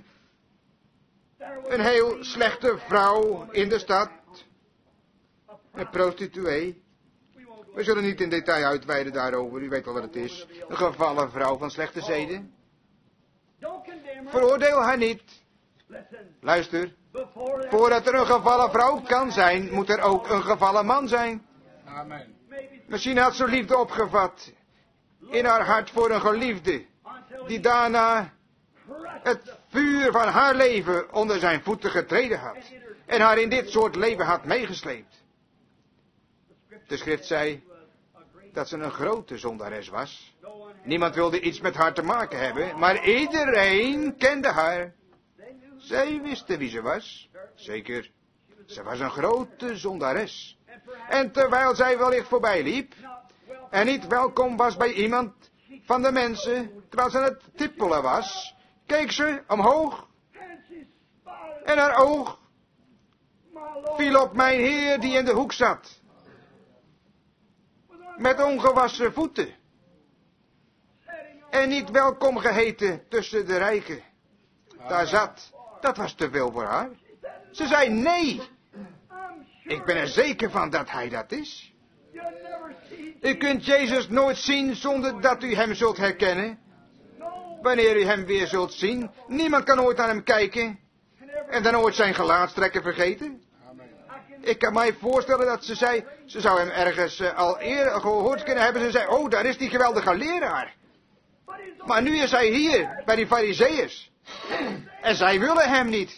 een heel slechte vrouw in de stad. Een prostituee. We zullen niet in detail uitweiden daarover, u weet wel wat het is. Een gevallen vrouw van slechte zeden. Veroordeel haar niet. Luister, voordat er een gevallen vrouw kan zijn, moet er ook een gevallen man zijn. Amen. Misschien had ze liefde opgevat in haar hart voor een geliefde, die daarna het vuur van haar leven onder zijn voeten getreden had. En haar in dit soort leven had meegesleept. De schrift zei dat ze een grote zondares was. Niemand wilde iets met haar te maken hebben, maar iedereen kende haar. Zij wisten wie ze was. Zeker, ze was een grote zondares. En terwijl zij wellicht voorbij liep en niet welkom was bij iemand van de mensen, terwijl ze aan het tippelen was, keek ze omhoog en haar oog viel op mijn Heer die in de hoek zat. Met ongewassen voeten. En niet welkom geheten tussen de rijken. Daar zat. Dat was te veel voor haar. Ze zei nee. Ik ben er zeker van dat hij dat is. U kunt Jezus nooit zien zonder dat u hem zult herkennen. Wanneer u hem weer zult zien. Niemand kan ooit naar hem kijken. En dan ooit zijn gelaatstrekken vergeten. Ik kan mij voorstellen dat ze zei, ze zou hem ergens al eerder gehoord kunnen hebben. Ze zei, oh, daar is die geweldige leraar. Maar nu is hij hier, bij die farizeeërs. En zij willen hem niet.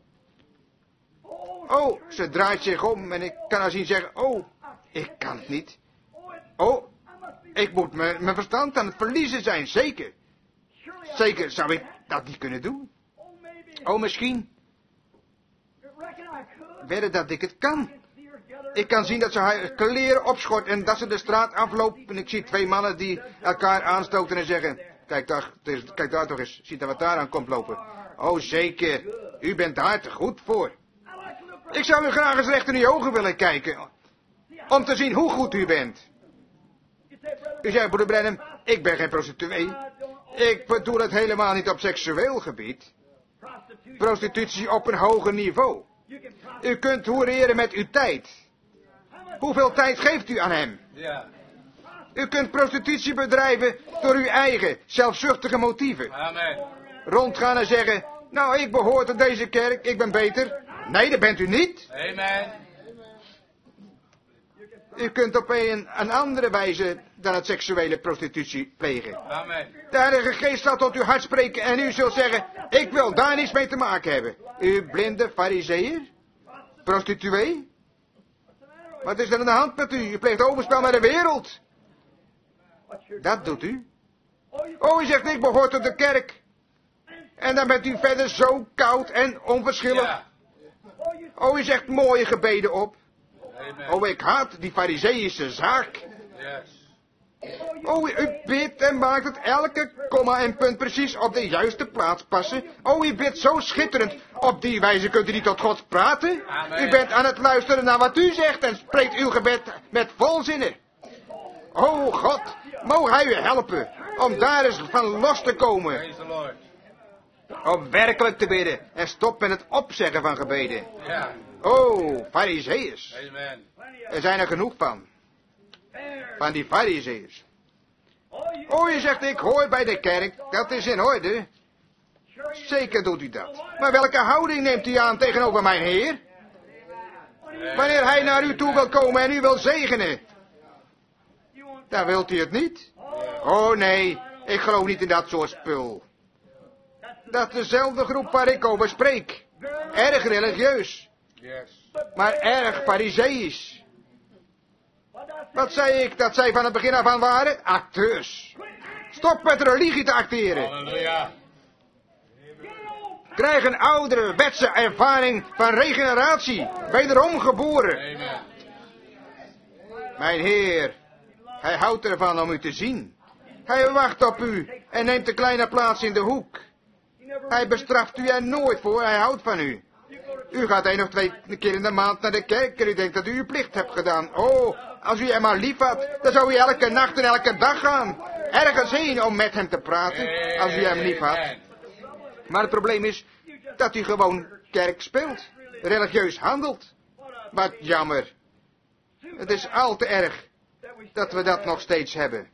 Oh, ze draait zich om en ik kan haar zien zeggen, oh, ik kan het niet. Oh, ik moet mijn verstand aan het verliezen zijn, zeker. Zeker zou ik dat niet kunnen doen. Oh, misschien. Wedden dat ik het kan. Ik kan zien dat ze haar kleren opschort en dat ze de straat afloopt. En ik zie twee mannen die elkaar aanstoten en zeggen, kijk daar toch eens, ziet er wat daar aan komt lopen. Oh, zeker, u bent daar te goed voor. Ik zou u graag eens recht in uw ogen willen kijken, om te zien hoe goed u bent. U zei, broeder Branham, ik ben geen prostituee. Ik bedoel het helemaal niet op seksueel gebied. Prostitutie op een hoger niveau. U kunt hoereren met uw tijd. Hoeveel tijd geeft u aan hem? Ja. U kunt prostitutie bedrijven door uw eigen, zelfzuchtige motieven. Amen. Rondgaan en zeggen, nou, ik behoor tot deze kerk, ik ben beter. Nee, dat bent u niet. Amen. U kunt op een andere wijze dan het seksuele prostitutie plegen. Amen. De Heilige Geest zal tot uw hart spreken en u zult zeggen, ik wil daar niets mee te maken hebben. U blinde farizeeër? Prostituee? Wat is er aan de hand met u? U pleegt overspel naar de wereld. Dat doet u. Oh, u zegt, ik behoor tot de kerk. En dan bent u verder zo koud en onverschillig. Ja. Oh, u zegt mooie gebeden op. Amen. Oh, ik haat die farizeïsche zaak. Yes. Oh, u bidt en maakt het elke komma en punt precies op de juiste plaats passen. Oh, u bidt zo schitterend. Op die wijze kunt u niet tot God praten. Amen. U bent aan het luisteren naar wat u zegt en spreekt uw gebed met volzinnen. Oh, God, mogen hij u helpen om daar eens van los te komen. Praise the Lord. Om werkelijk te bidden en stop met het opzeggen van gebeden. Ja. Oh, farizeeërs. Amen. Er zijn er genoeg van. Van die farizeeërs. Oh, je zegt, ik hoor bij de kerk. Dat is in orde. Zeker doet u dat. Maar welke houding neemt u aan tegenover mijn Heer? Wanneer hij naar u toe wil komen en u wil zegenen. Dan wilt u het niet. Oh nee, ik geloof niet in dat soort spul. Dat is dezelfde groep waar ik over spreek. Erg religieus. Yes. Maar erg farizeïs. Wat zei ik dat zij van het begin af aan waren? Acteurs. Stop met religie te acteren. Halleluja. Krijg een oudere, wetse ervaring van regeneratie. Wederom geboren. Amen. Mijn Heer, hij houdt ervan om u te zien. Hij wacht op u en neemt de kleine plaats in de hoek. Hij bestraft u er nooit voor, hij houdt van u. U gaat 1 of 2 keer in de maand naar de kerk en u denkt dat u uw plicht hebt gedaan. Oh, als u hem maar lief had, dan zou u elke nacht en elke dag gaan. Ergens heen om met hem te praten, als u hem lief had. Amen. Maar het probleem is dat u gewoon kerk speelt. Religieus handelt. Wat jammer. Het is al te erg dat we dat nog steeds hebben.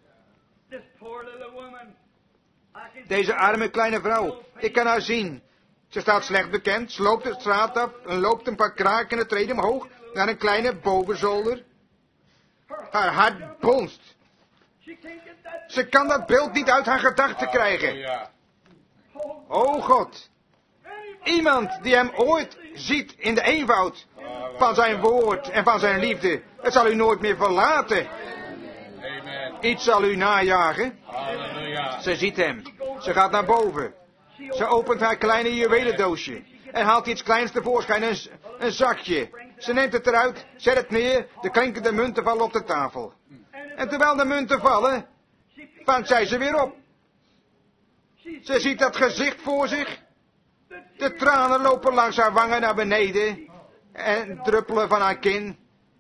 Deze arme kleine vrouw, ik kan haar zien. Ze staat slecht bekend, ze loopt de straat af en loopt een paar krakende treden omhoog naar een kleine bovenzolder. Haar hart bonst. Ze kan dat beeld niet uit haar gedachten krijgen. Halleluja. O God, iemand die hem ooit ziet in de eenvoud van zijn woord en van zijn liefde, het zal u nooit meer verlaten. Amen. Iets zal u najagen. Halleluja. Ze ziet hem. Ze gaat naar boven. Ze opent haar kleine juwelendoosje en haalt iets kleins tevoorschijn, een zakje. Ze neemt het eruit, zet het neer, de klinkende munten vallen op de tafel. En terwijl de munten vallen, vangt zij ze weer op. Ze ziet dat gezicht voor zich. De tranen lopen langs haar wangen naar beneden en druppelen van haar kin.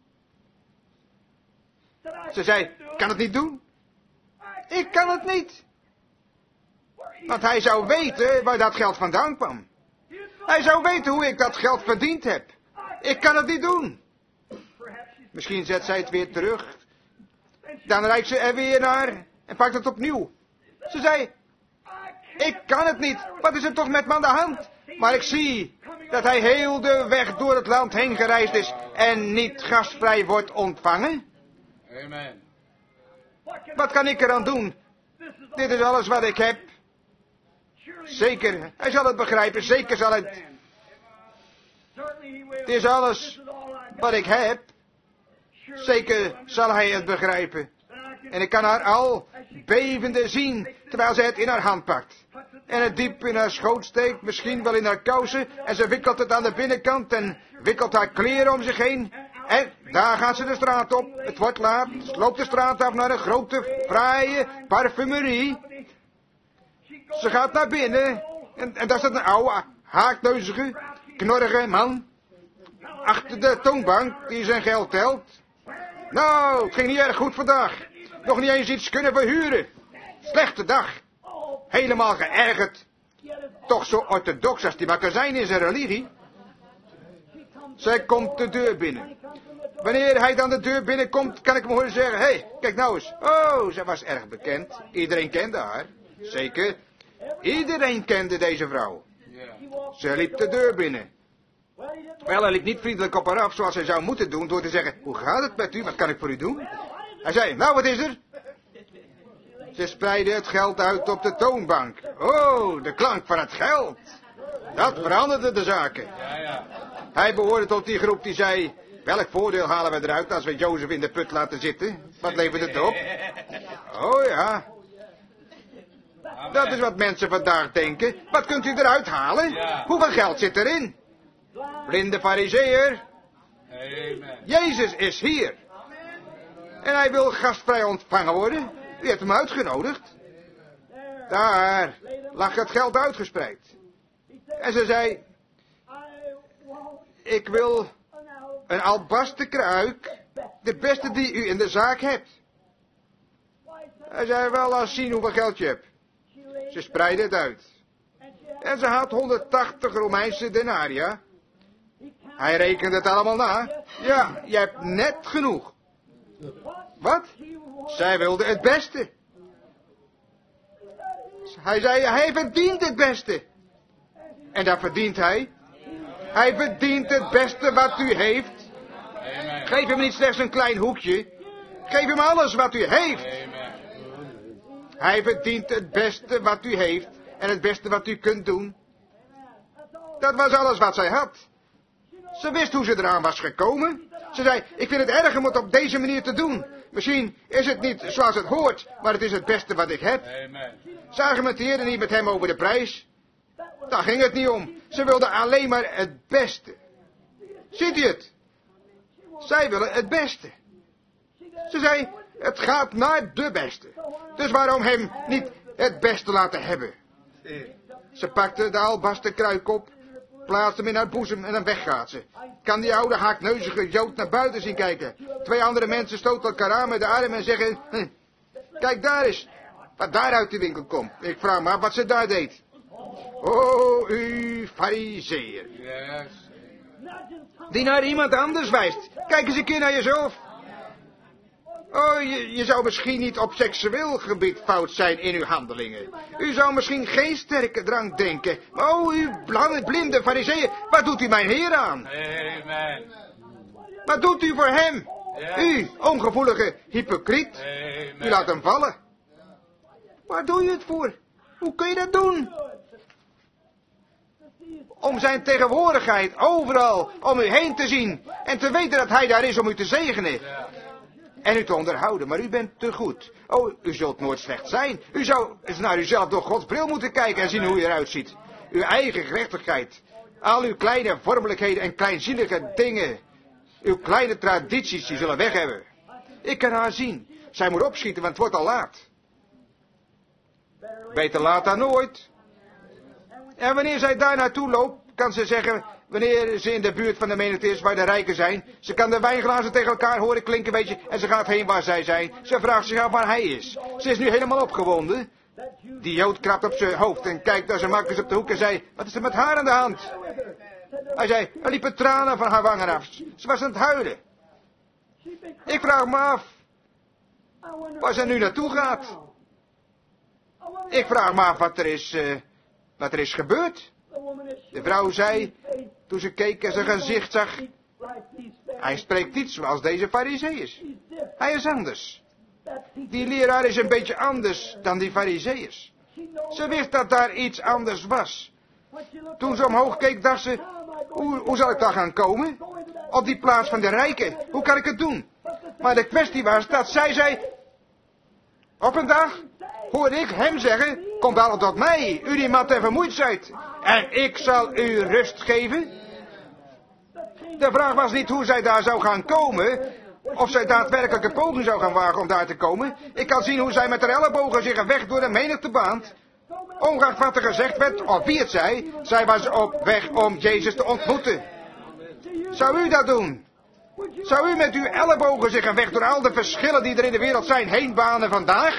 Ze zei, kan het niet doen? Ik kan het niet. Want hij zou weten waar dat geld vandaan kwam. Hij zou weten hoe ik dat geld verdiend heb. Ik kan het niet doen. Misschien zet zij het weer terug. Dan reikt ze er weer naar en pakt het opnieuw. Ze zei, ik kan het niet. Wat is er toch met me aan de hand? Maar ik zie dat hij heel de weg door het land heen gereisd is en niet gastvrij wordt ontvangen. Amen. Wat kan ik eraan doen? Dit is alles wat ik heb. Zeker, hij zal het begrijpen. Zeker zal het. Het is alles wat ik heb. Zeker zal hij het begrijpen. En ik kan haar al bevende zien, terwijl zij het in haar hand pakt. En het diep in haar schoot steekt, misschien wel in haar kousen. En ze wikkelt het aan de binnenkant en wikkelt haar kleren om zich heen. En daar gaat ze de straat op. Het wordt laat. Ze loopt de straat af naar een grote, fraaie parfumerie. Ze gaat naar binnen. En daar staat een oude, haakneuzige, knorrige man. Achter de toonbank die zijn geld telt. Nou, het ging niet erg goed vandaag. Nog niet eens iets kunnen verhuren. Slechte dag. helemaal geërgerd. Toch zo orthodox als die maar kan zijn in zijn religie. Zij komt de deur binnen. Wanneer hij dan de deur binnenkomt, kan ik hem horen zeggen, hé, kijk nou eens. Oh, zij was erg bekend. Iedereen kende haar. Zeker. Iedereen kende deze vrouw. Ze liep de deur binnen. Wel, hij liep niet vriendelijk op haar af, zoals hij zou moeten doen, door te zeggen, hoe gaat het met u, wat kan ik voor u doen? Hij zei, nou, wat is er? Ze spreidde het geld uit op de toonbank. Oh, de klank van het geld. Dat veranderde de zaken. Hij behoorde tot die groep die zei, welk voordeel halen we eruit als we Jozef in de put laten zitten? Wat levert het op? Oh ja. Dat is wat mensen vandaag denken. Wat kunt u eruit halen? Hoeveel geld zit erin? Blinde farizeeër. Jezus is hier. En hij wil gastvrij ontvangen worden. U hebt hem uitgenodigd. Daar lag het geld uitgespreid. En ze zei, ik wil een albasten kruik, de beste die u in de zaak hebt. Hij zei, wel, laat zien hoeveel geld je hebt. Ze spreidde het uit. En ze had 180 Romeinse denaria. Hij rekende het allemaal na. Ja, je hebt net genoeg. Wat? Zij wilde het beste. Hij zei, hij verdient het beste. En dat verdient hij. Hij verdient het beste wat u heeft. Geef hem niet slechts een klein hoekje. Geef hem alles wat u heeft. Hij verdient het beste wat u heeft. En het beste wat u kunt doen. Dat was alles wat zij had. Ze wist hoe ze eraan was gekomen. Ze zei, ik vind het erg om het op deze manier te doen. Misschien is het niet zoals het hoort, maar het is het beste wat ik heb. Ze argumenteerde niet met hem over de prijs. Daar ging het niet om. Ze wilde alleen maar het beste. Ziet u het? Zij willen het beste. Ze zei, het gaat naar de beste. Dus waarom hem niet het beste laten hebben? Ze pakte de albasten kruik op, plaatste hem in haar boezem en dan weggaat ze. Kan die oude haakneuzige Jood naar buiten zien kijken. 2 andere mensen stoten elkaar aan met de arm en zeggen, kijk daar eens, wat daar uit de winkel komt. Ik vraag me af wat ze daar deed. Oh, u farizeeër. Die naar iemand anders wijst. Kijk eens een keer naar jezelf. Oh, je zou misschien niet op seksueel gebied fout zijn in uw handelingen. U zou misschien geen sterke drank denken. Maar oh, u blinde farizeeër, wat doet u mijn Heer aan? Amen. Wat doet u voor hem? U, ongevoelige hypocriet. U laat hem vallen. Waar doe je het voor? Hoe kun je dat doen? Om zijn tegenwoordigheid overal om u heen te zien. En te weten dat hij daar is om u te zegenen. En u te onderhouden, maar u bent te goed. Oh, u zult nooit slecht zijn. U zou eens naar uzelf door Gods bril moeten kijken en zien hoe u eruit ziet. Uw eigen gerechtigheid. Al uw kleine vormelijkheden en kleinzielige dingen. Uw kleine tradities, die zullen weg hebben. Ik kan haar zien. Zij moet opschieten, want het wordt al laat. Beter laat dan nooit. En wanneer zij daar naartoe loopt, kan ze zeggen, wanneer ze in de buurt van de menigte is waar de rijken zijn. Ze kan de wijnglazen tegen elkaar horen klinken, weet je, en ze gaat heen waar zij zijn. Ze vraagt zich af waar hij is. Ze is nu helemaal opgewonden. Die Jood krabt op zijn hoofd en kijkt naar zijn makkers op de hoek en zei, wat is er met haar aan de hand? Hij zei, er liepen tranen van haar wangen af. Ze was aan het huilen. Ik vraag me af waar ze nu naartoe gaat. Ik vraag me af wat er is gebeurd. De vrouw zei, toen ze keek en zijn gezicht zag, hij spreekt niet zoals deze farizeeërs. Hij is anders. Die leraar is een beetje anders dan die farizeeërs. Ze wist dat daar iets anders was. Toen ze omhoog keek, dacht ze, hoe zal ik daar gaan komen? Op die plaats van de rijken, hoe kan ik het doen? Maar de kwestie was dat zij zei, op een dag hoorde ik hem zeggen, kom wel tot mij, u die mat en vermoeid zijt, en ik zal u rust geven. De vraag was niet hoe zij daar zou gaan komen, of zij daadwerkelijk een poging zou gaan wagen om daar te komen. Ik kan zien hoe zij met haar ellebogen zich een weg door de menigte baant. Ongeacht wat er gezegd werd, of wie het zei, zij was op weg om Jezus te ontmoeten. Zou u dat doen? Zou u met uw ellebogen zich een weg door al de verschillen die er in de wereld zijn heen banen vandaag?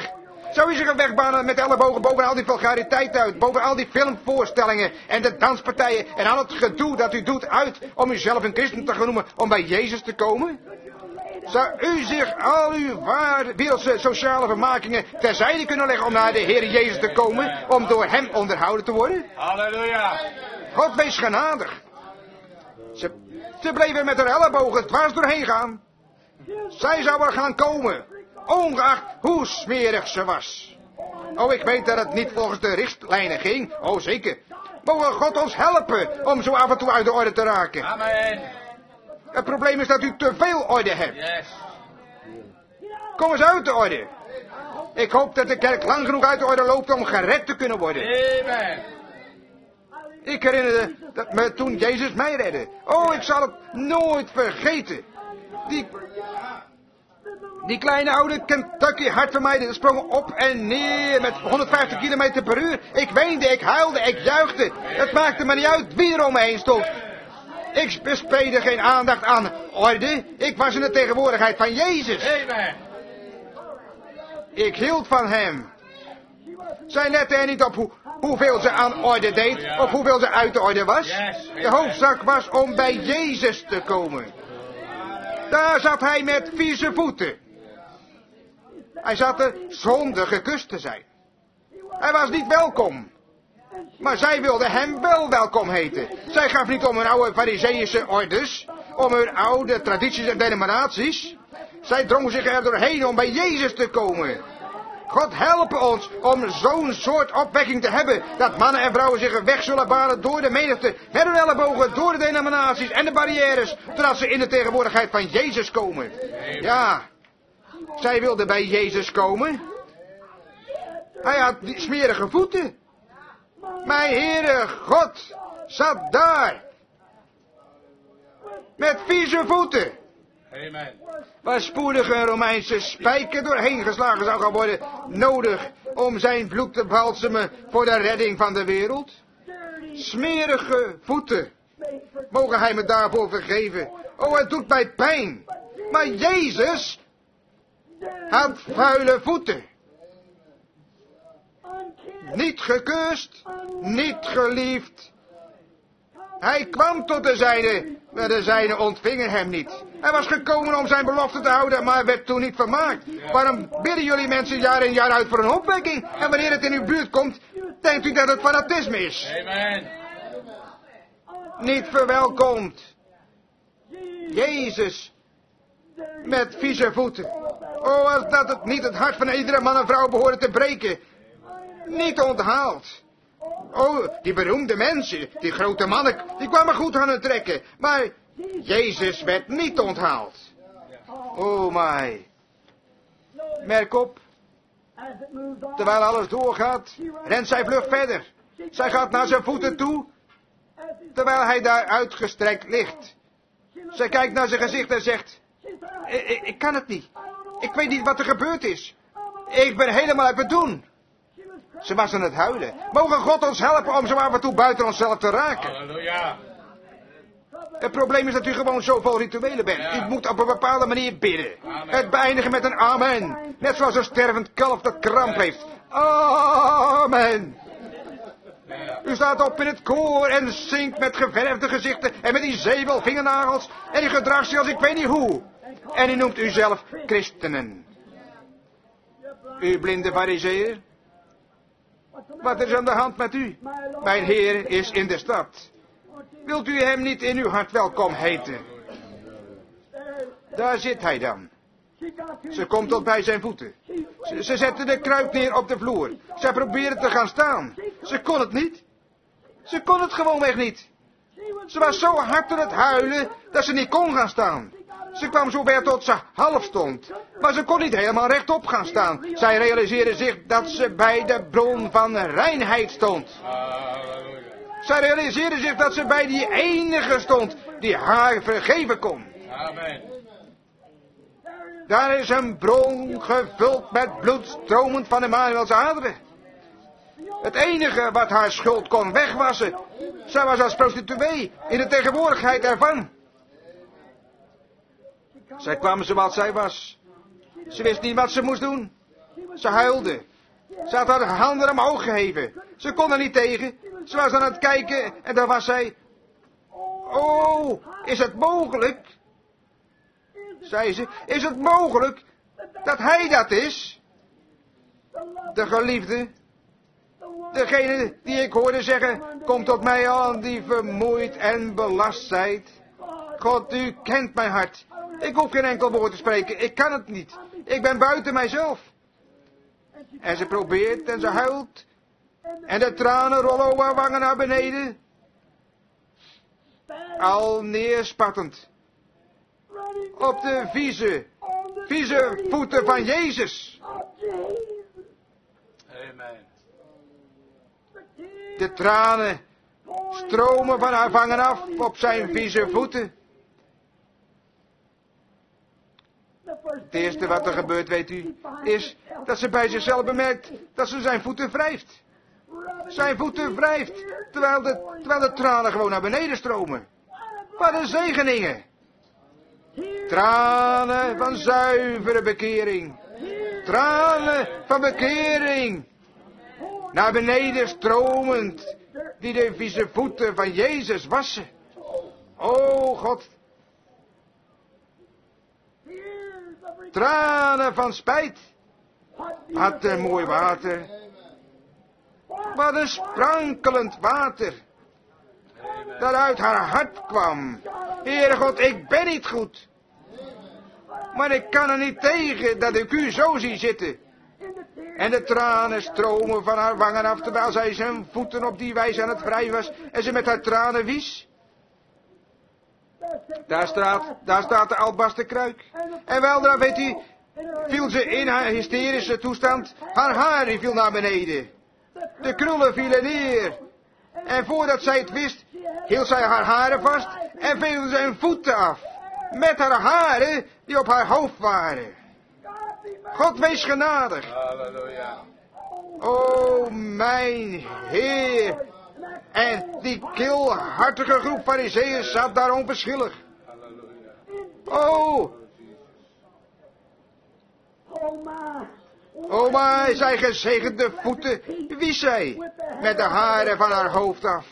Zou u zich een wegbanen met ellebogen boven al die vulgariteit uit, boven al die filmvoorstellingen en de danspartijen en al het gedoe dat u doet uit om uzelf een christen te gaan noemen om bij Jezus te komen? Zou u zich al uw wereldse sociale vermakingen terzijde kunnen leggen om naar de Heer Jezus te komen, om door hem onderhouden te worden? Halleluja. God wees genadig. Ze bleven met haar ellebogen dwars doorheen gaan. Zij zou er gaan komen, ongeacht hoe smerig ze was. Oh, ik weet dat het niet volgens de richtlijnen ging. Oh, zeker. Mogen God ons helpen om zo af en toe uit de orde te raken. Amen. Het probleem is dat u te veel orde hebt. Yes. Kom eens uit de orde. Ik hoop dat de kerk lang genoeg uit de orde loopt om gered te kunnen worden. Amen. Ik herinnerde dat me toen Jezus mij redde. Oh, ik zal het nooit vergeten. Die kleine oude Kentucky hart van mij, die sprong op en neer met 150 kilometer per uur. Ik weende, ik huilde, ik juichte. Het maakte me niet uit wie er om me heen stond. Ik besteedde geen aandacht aan orde. Ik was in de tegenwoordigheid van Jezus. Amen. Ik hield van hem. Zij lette er niet op hoeveel ze aan orde deed of hoeveel ze uit de orde was. De hoofdzaak was om bij Jezus te komen. Daar zat hij met vieze voeten. Hij zat er zonder gekust te zijn. Hij was niet welkom. Maar zij wilde hem wel welkom heten. Zij gaf niet om hun oude fariseïsche orders, om hun oude tradities en denominaties. Zij drong zich er doorheen om bij Jezus te komen. God helpen ons om zo'n soort opwekking te hebben, dat mannen en vrouwen zich een weg zullen banen door de menigte, met hun ellebogen, door de denominaties en de barrières, totdat ze in de tegenwoordigheid van Jezus komen. Ja, zij wilde bij Jezus komen. Hij had die smerige voeten. Mijn Heere God zat daar. Met vieze voeten. Amen. Waar spoedig een Romeinse spijker doorheen geslagen zou gaan worden, nodig om zijn bloed te balsemen voor de redding van de wereld. Smerige voeten. Mogen hij me daarvoor vergeven. Oh, het doet mij pijn. Maar Jezus had vuile voeten. Niet gekust, niet geliefd. Hij kwam tot de zijne, maar de zijne ontvingen hem niet. Hij was gekomen om zijn belofte te houden, maar werd toen niet vermaakt. Waarom bidden jullie mensen jaar in jaar uit voor een opwekking? En wanneer het in uw buurt komt, denkt u dat het fanatisme is. Amen. Niet verwelkomd. Jezus met vieze voeten. Oh, als dat het niet het hart van iedere man en vrouw behoorde te breken. Niet onthaald. Oh, die beroemde mensen, die grote mannen, die kwamen goed aan het trekken. Maar Jezus werd niet onthaald. Oh my. Merk op. Terwijl alles doorgaat, rent zij vlug verder. Zij gaat naar zijn voeten toe, terwijl hij daar uitgestrekt ligt. Zij kijkt naar zijn gezicht en zegt, ik kan het niet. Ik weet niet wat er gebeurd is. Ik ben helemaal uit het doen. Ze was aan het huilen. Mogen God ons helpen om zo af en toe buiten onszelf te raken. Halleluja. Het probleem is dat u gewoon zo vol rituelen bent. U moet op een bepaalde manier bidden. Het beëindigen met een amen. Net zoals een stervend kalf dat kramp heeft. Amen. U staat op in het koor en zingt met geverfde gezichten en met die zevelvingernagels. En u gedraagt zich als ik weet niet hoe. En u noemt uzelf christenen. U blinde farizeeër. Wat is aan de hand met u? Mijn Heer is in de stad. Wilt u hem niet in uw hart welkom heten? Daar zit hij dan. Ze komt tot bij zijn voeten. Ze zette de kruik neer op de vloer. Zij probeerde te gaan staan. Ze kon het niet. Ze kon het gewoonweg niet. Ze was zo hard aan het huilen dat ze niet kon gaan staan. Ze kwam zo ver tot ze half stond. Maar ze kon niet helemaal rechtop gaan staan. Zij realiseerde zich dat ze bij de bron van reinheid stond. Zij realiseerde zich dat ze bij die enige stond die haar vergeven kon. Amen. Daar is een bron gevuld met bloed stromend van Emmanuels aderen. Het enige wat haar schuld kon wegwassen. Zij was als prostituee in de tegenwoordigheid ervan. Zij kwam zoals zij was. Ze wist niet wat ze moest doen. Ze huilde. Ze had haar handen omhoog geheven. Ze kon er niet tegen. Ze was aan het kijken en dan was zij... Oh, is het mogelijk? Zei ze, is het mogelijk dat hij dat is? De geliefde, degene die ik hoorde zeggen, kom tot mij aan die vermoeid en belast zijt. God, u kent mijn hart. Ik hoef geen enkel woord te spreken, ik kan het niet. Ik ben buiten mijzelf. En ze probeert en ze huilt. En de tranen rollen over haar wangen naar beneden. Al neerspattend. Op de vieze voeten van Jezus. Amen. De tranen stromen van haar wangen af op zijn vieze voeten. Het eerste wat er gebeurt, weet u, is dat ze bij zichzelf bemerkt dat ze zijn voeten wrijft. Zijn voeten wrijft, terwijl de tranen gewoon naar beneden stromen. Wat een zegeningen. Tranen van zuivere bekering. Tranen van bekering. Naar beneden stromend, die de vieze voeten van Jezus wassen. O God. Tranen van spijt. Wat een mooi water. Wat een sprankelend water. Dat uit haar hart kwam. Heere God, ik ben niet goed. Maar ik kan er niet tegen dat ik u zo zie zitten. En de tranen stromen van haar wangen af, terwijl zij zijn voeten op die wijze aan het wrijven was. En ze met haar tranen wies. Daar staat de albasten kruik. En weldra, weet u, viel ze in haar hysterische toestand. Haar haar viel naar beneden. De krullen vielen neer. En voordat zij het wist, hield zij haar haren vast en veegde zijn voeten af. Met haar haren die op haar hoofd waren. God wees genadig. Halleluja. O mijn Heer. En die kilhartige groep fariseeën zat daar onverschillig. Halleluja. O maar zijn gezegende voeten wies zij met de haren van haar hoofd af.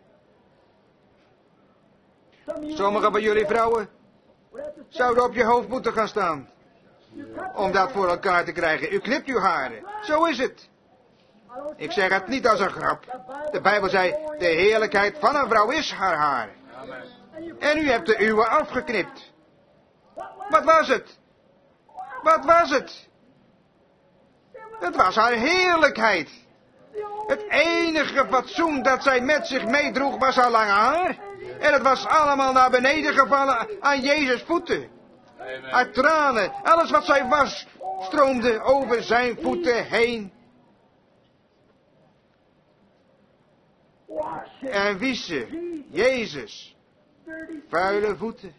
Sommige van jullie vrouwen zouden op je hoofd moeten gaan staan. Om dat voor elkaar te krijgen. U knipt uw haren. Zo is het. Ik zeg het niet als een grap. De Bijbel zei, de heerlijkheid van een vrouw is haar haar. Amen. En u hebt de uwe afgeknipt. Wat was het? Wat was het? Het was haar heerlijkheid. Het enige fatsoen dat zij met zich meedroeg was haar lange haar. En het was allemaal naar beneden gevallen aan Jezus' voeten. Amen. Haar tranen, alles wat zij was, stroomde over zijn voeten heen. En wie ze? Jezus. Vuile voeten.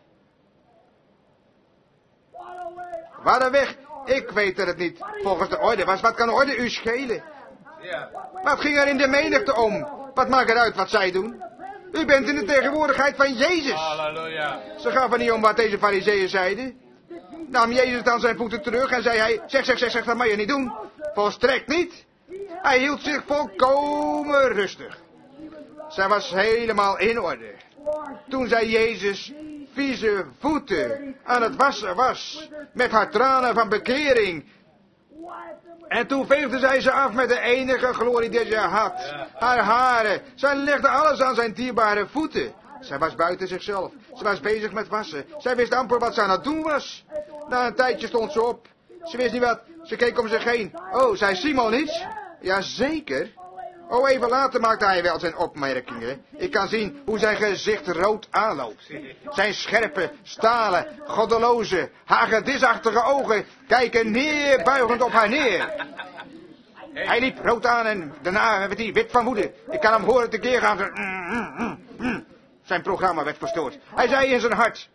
Wat een weg. Ik weet dat het niet volgens de orde was. Wat kan de orde u schelen? Ja. Wat ging er in de menigte om? Wat maakt het uit wat zij doen? U bent in de tegenwoordigheid van Jezus. Halleluja. Ze gaven niet om wat deze fariseeën zeiden. Nam Jezus dan zijn voeten terug en zei hij, zeg, dat mag je niet doen. Volstrekt niet. Hij hield zich volkomen rustig. Zij was helemaal in orde. Toen zij Jezus vieze voeten aan het wassen was, met haar tranen van bekering. En toen veegde zij ze af met de enige glorie die ze had. Haar haren. Zij legde alles aan zijn dierbare voeten. Zij was buiten zichzelf. Ze was bezig met wassen. Zij wist amper wat ze aan het doen was. Na een tijdje stond ze op. Ze wist niet wat. Ze keek om zich heen. Oh, zei Simon iets? Jazeker. Oh, even later maakte hij wel zijn opmerkingen. Ik kan zien hoe zijn gezicht rood aanloopt. Zijn scherpe, stalen, goddeloze, hagedisachtige ogen kijken neerbuigend op haar neer. Hij liep rood aan en daarna werd hij wit van woede. Ik kan hem horen tekeer gaan. Zijn programma werd verstoord. Hij zei in zijn hart: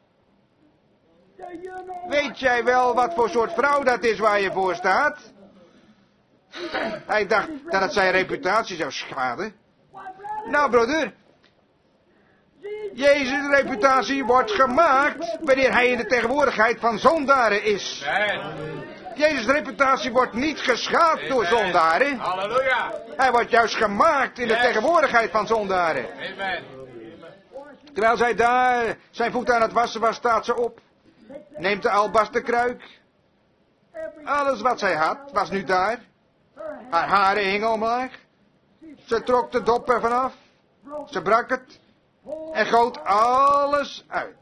weet jij wel wat voor soort vrouw dat is waar je voor staat? Hij dacht dat het zijn reputatie zou schaden. Nou, broeder. Jezus' reputatie wordt gemaakt wanneer hij in de tegenwoordigheid van zondaren is. Amen. Jezus' reputatie wordt niet geschaad door zondaren. Halleluja. Hij wordt juist gemaakt in de tegenwoordigheid van zondaren. Amen. Terwijl zij daar zijn voeten aan het wassen was, staat ze op. Neemt de albasterkruik. Alles wat zij had, was nu daar. Haar haren hingen omlaag. Ze trok de dop ervan af. Ze brak het. En goot alles uit.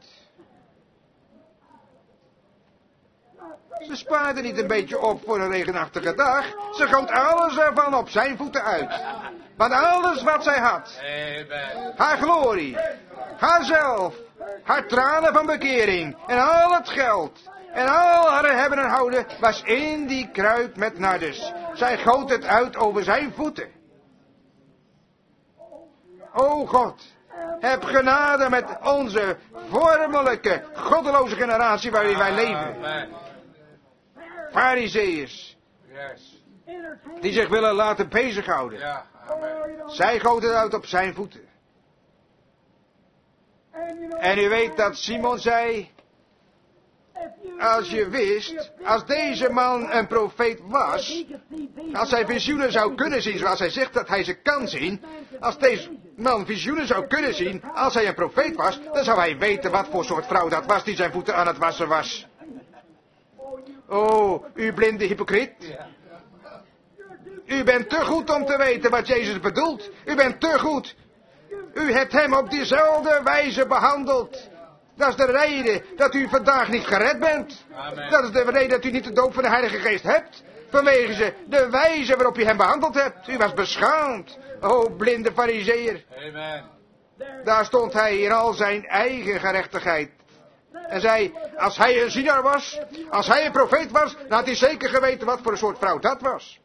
Ze spaarde niet een beetje op voor een regenachtige dag. Ze goot alles ervan op zijn voeten uit. Want alles wat zij had. Amen. Haar glorie. Haarzelf. Haar tranen van bekering. En al het geld. En al haar hebben en houden was in die kruik met nardus. Zij goot het uit over zijn voeten. O God, heb genade met onze vormelijke, goddeloze generatie waarin wij leven. Amen. Farizeeërs, Yes. die zich willen laten bezighouden. Ja. Amen. Zij goot het uit op zijn voeten. En u weet dat Simon zei, als je wist, als deze man een profeet was, als hij visioenen zou kunnen zien zoals hij zegt dat hij ze kan zien, als deze man visioenen zou kunnen zien, als hij een profeet was, dan zou hij weten wat voor soort vrouw dat was die zijn voeten aan het wassen was. Oh, u blinde hypocriet. U bent te goed om te weten wat Jezus bedoelt. U bent te goed. U hebt hem op diezelfde wijze behandeld. Dat is de reden dat u vandaag niet gered bent. Amen. Dat is de reden dat u niet de doop van de Heilige Geest hebt. Vanwege de wijze waarop u hem behandeld hebt. U was beschaamd. O, blinde farizeeër. Amen. Daar stond hij in al zijn eigen gerechtigheid. En zei, als hij een ziener was, als hij een profeet was, dan had hij zeker geweten wat voor een soort vrouw dat was.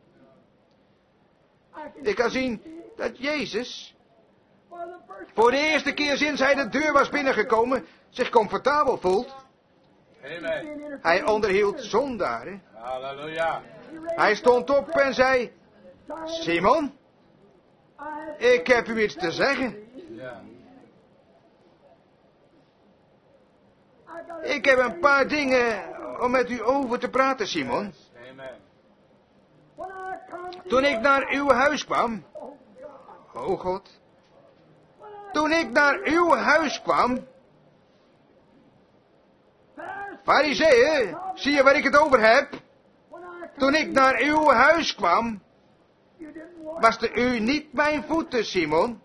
Ik kan zien dat Jezus, voor de eerste keer sinds hij de deur was binnengekomen, zich comfortabel voelt. Amen. Hij onderhield zondaren. Halleluja. Hij stond op en zei, Simon, ik heb u iets te zeggen. Ja. Ik heb een paar dingen om met u over te praten, Simon. Amen. Toen ik naar uw huis kwam, oh God, toen ik naar uw huis kwam, Farizeeën, zie je waar ik het over heb? Toen ik naar uw huis kwam, waste u niet mijn voeten, Simon.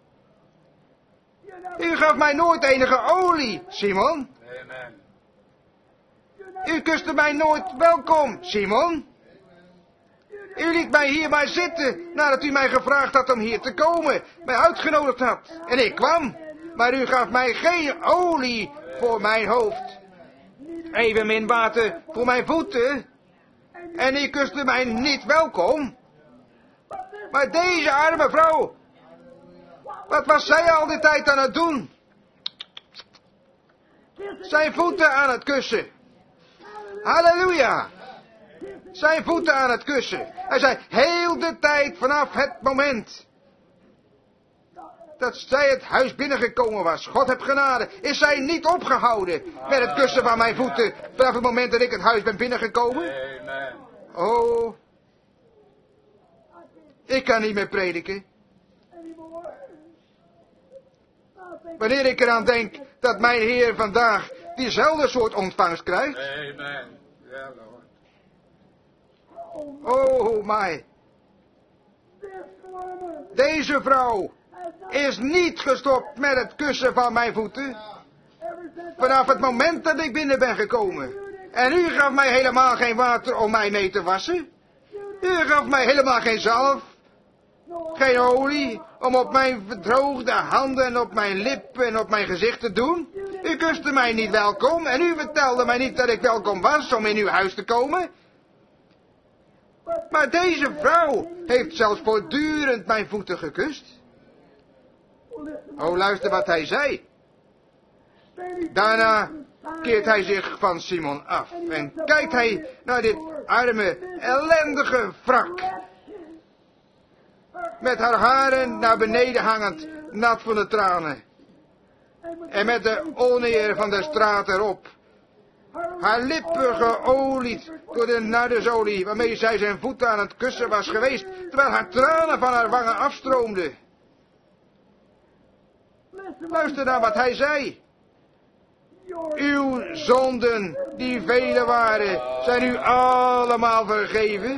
U gaf mij nooit enige olie, Simon. Amen. U kuste mij nooit welkom, Simon. U liet mij hier maar zitten, nadat u mij gevraagd had om hier te komen, mij uitgenodigd had. En ik kwam, maar u gaf mij geen olie voor mijn hoofd. Evenmin water voor mijn voeten. En u kuste mij niet welkom. Maar deze arme vrouw, wat was zij al die tijd aan het doen? Zijn voeten aan het kussen. Halleluja. Zijn voeten aan het kussen. Hij zei, heel de tijd vanaf het moment dat zij het huis binnengekomen was, God heb genade, is zij niet opgehouden met het kussen van mijn voeten vanaf het moment dat ik het huis ben binnengekomen. Amen. Oh, ik kan niet meer prediken. Wanneer ik eraan denk dat mijn Heer vandaag diezelfde soort ontvangst krijgt. Amen. Ja, Lord. Oh, my. Deze vrouw is niet gestopt met het kussen van mijn voeten. Vanaf het moment dat ik binnen ben gekomen. En u gaf mij helemaal geen water om mij mee te wassen. U gaf mij helemaal geen zalf. Geen olie om op mijn verdroogde handen en op mijn lippen en op mijn gezicht te doen. U kuste mij niet welkom en u vertelde mij niet dat ik welkom was om in uw huis te komen. Maar deze vrouw heeft zelfs voortdurend mijn voeten gekust. Oh, luister wat hij zei. Daarna keert hij zich van Simon af en kijkt hij naar dit arme, ellendige wrak. Met haar haren naar beneden hangend, nat van de tranen. En met de oneer van de straat erop. Haar lippen geolied door de nardesolie waarmee zij zijn voeten aan het kussen was geweest, terwijl haar tranen van haar wangen afstroomden. Luister naar wat hij zei. Uw zonden, die vele waren, zijn u allemaal vergeven.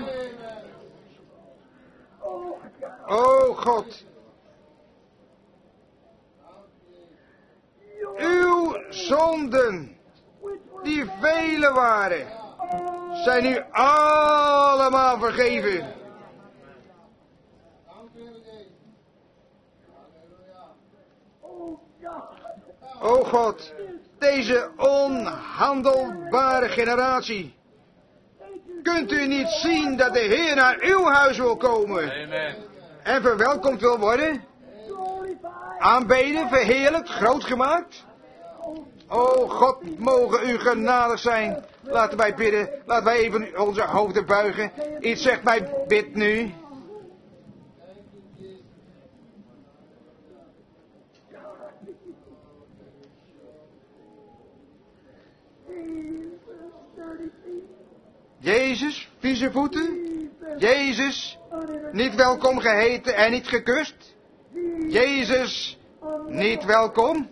O God. Uw zonden, die vele waren, zijn u allemaal vergeven. O God, deze onhandelbare generatie. Kunt u niet zien dat de Heer naar uw huis wil komen? Amen. En verwelkomd wil worden? Aanbeden, verheerlijkt, groot gemaakt? O God, mogen u genadig zijn. Laten wij bidden, laten wij even onze hoofden buigen. Iets zegt mij, bid nu. Jezus, vieze voeten. Jezus, niet welkom geheten en niet gekust. Jezus, niet welkom.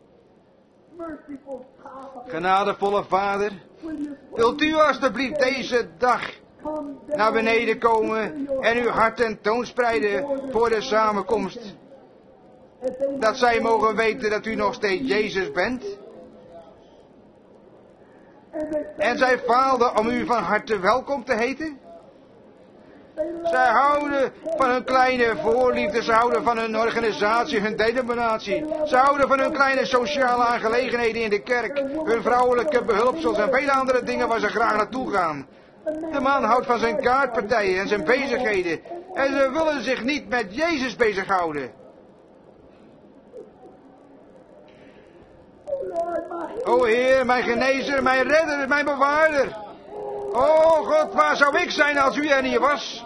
Genadevolle Vader, wilt u alstublieft deze dag naar beneden komen en uw hart tentoonspreiden voor de samenkomst. Dat zij mogen weten dat u nog steeds Jezus bent. En zij faalden om u van harte welkom te heten. Zij houden van hun kleine voorliefde, ze houden van hun organisatie, hun denominatie. Ze houden van hun kleine sociale aangelegenheden in de kerk, hun vrouwelijke behulpsels en vele andere dingen waar ze graag naartoe gaan. De man houdt van zijn kaartpartijen en zijn bezigheden en ze willen zich niet met Jezus bezighouden. O Heer, mijn genezer, mijn redder, mijn bewaarder. O God, waar zou ik zijn als u er niet was?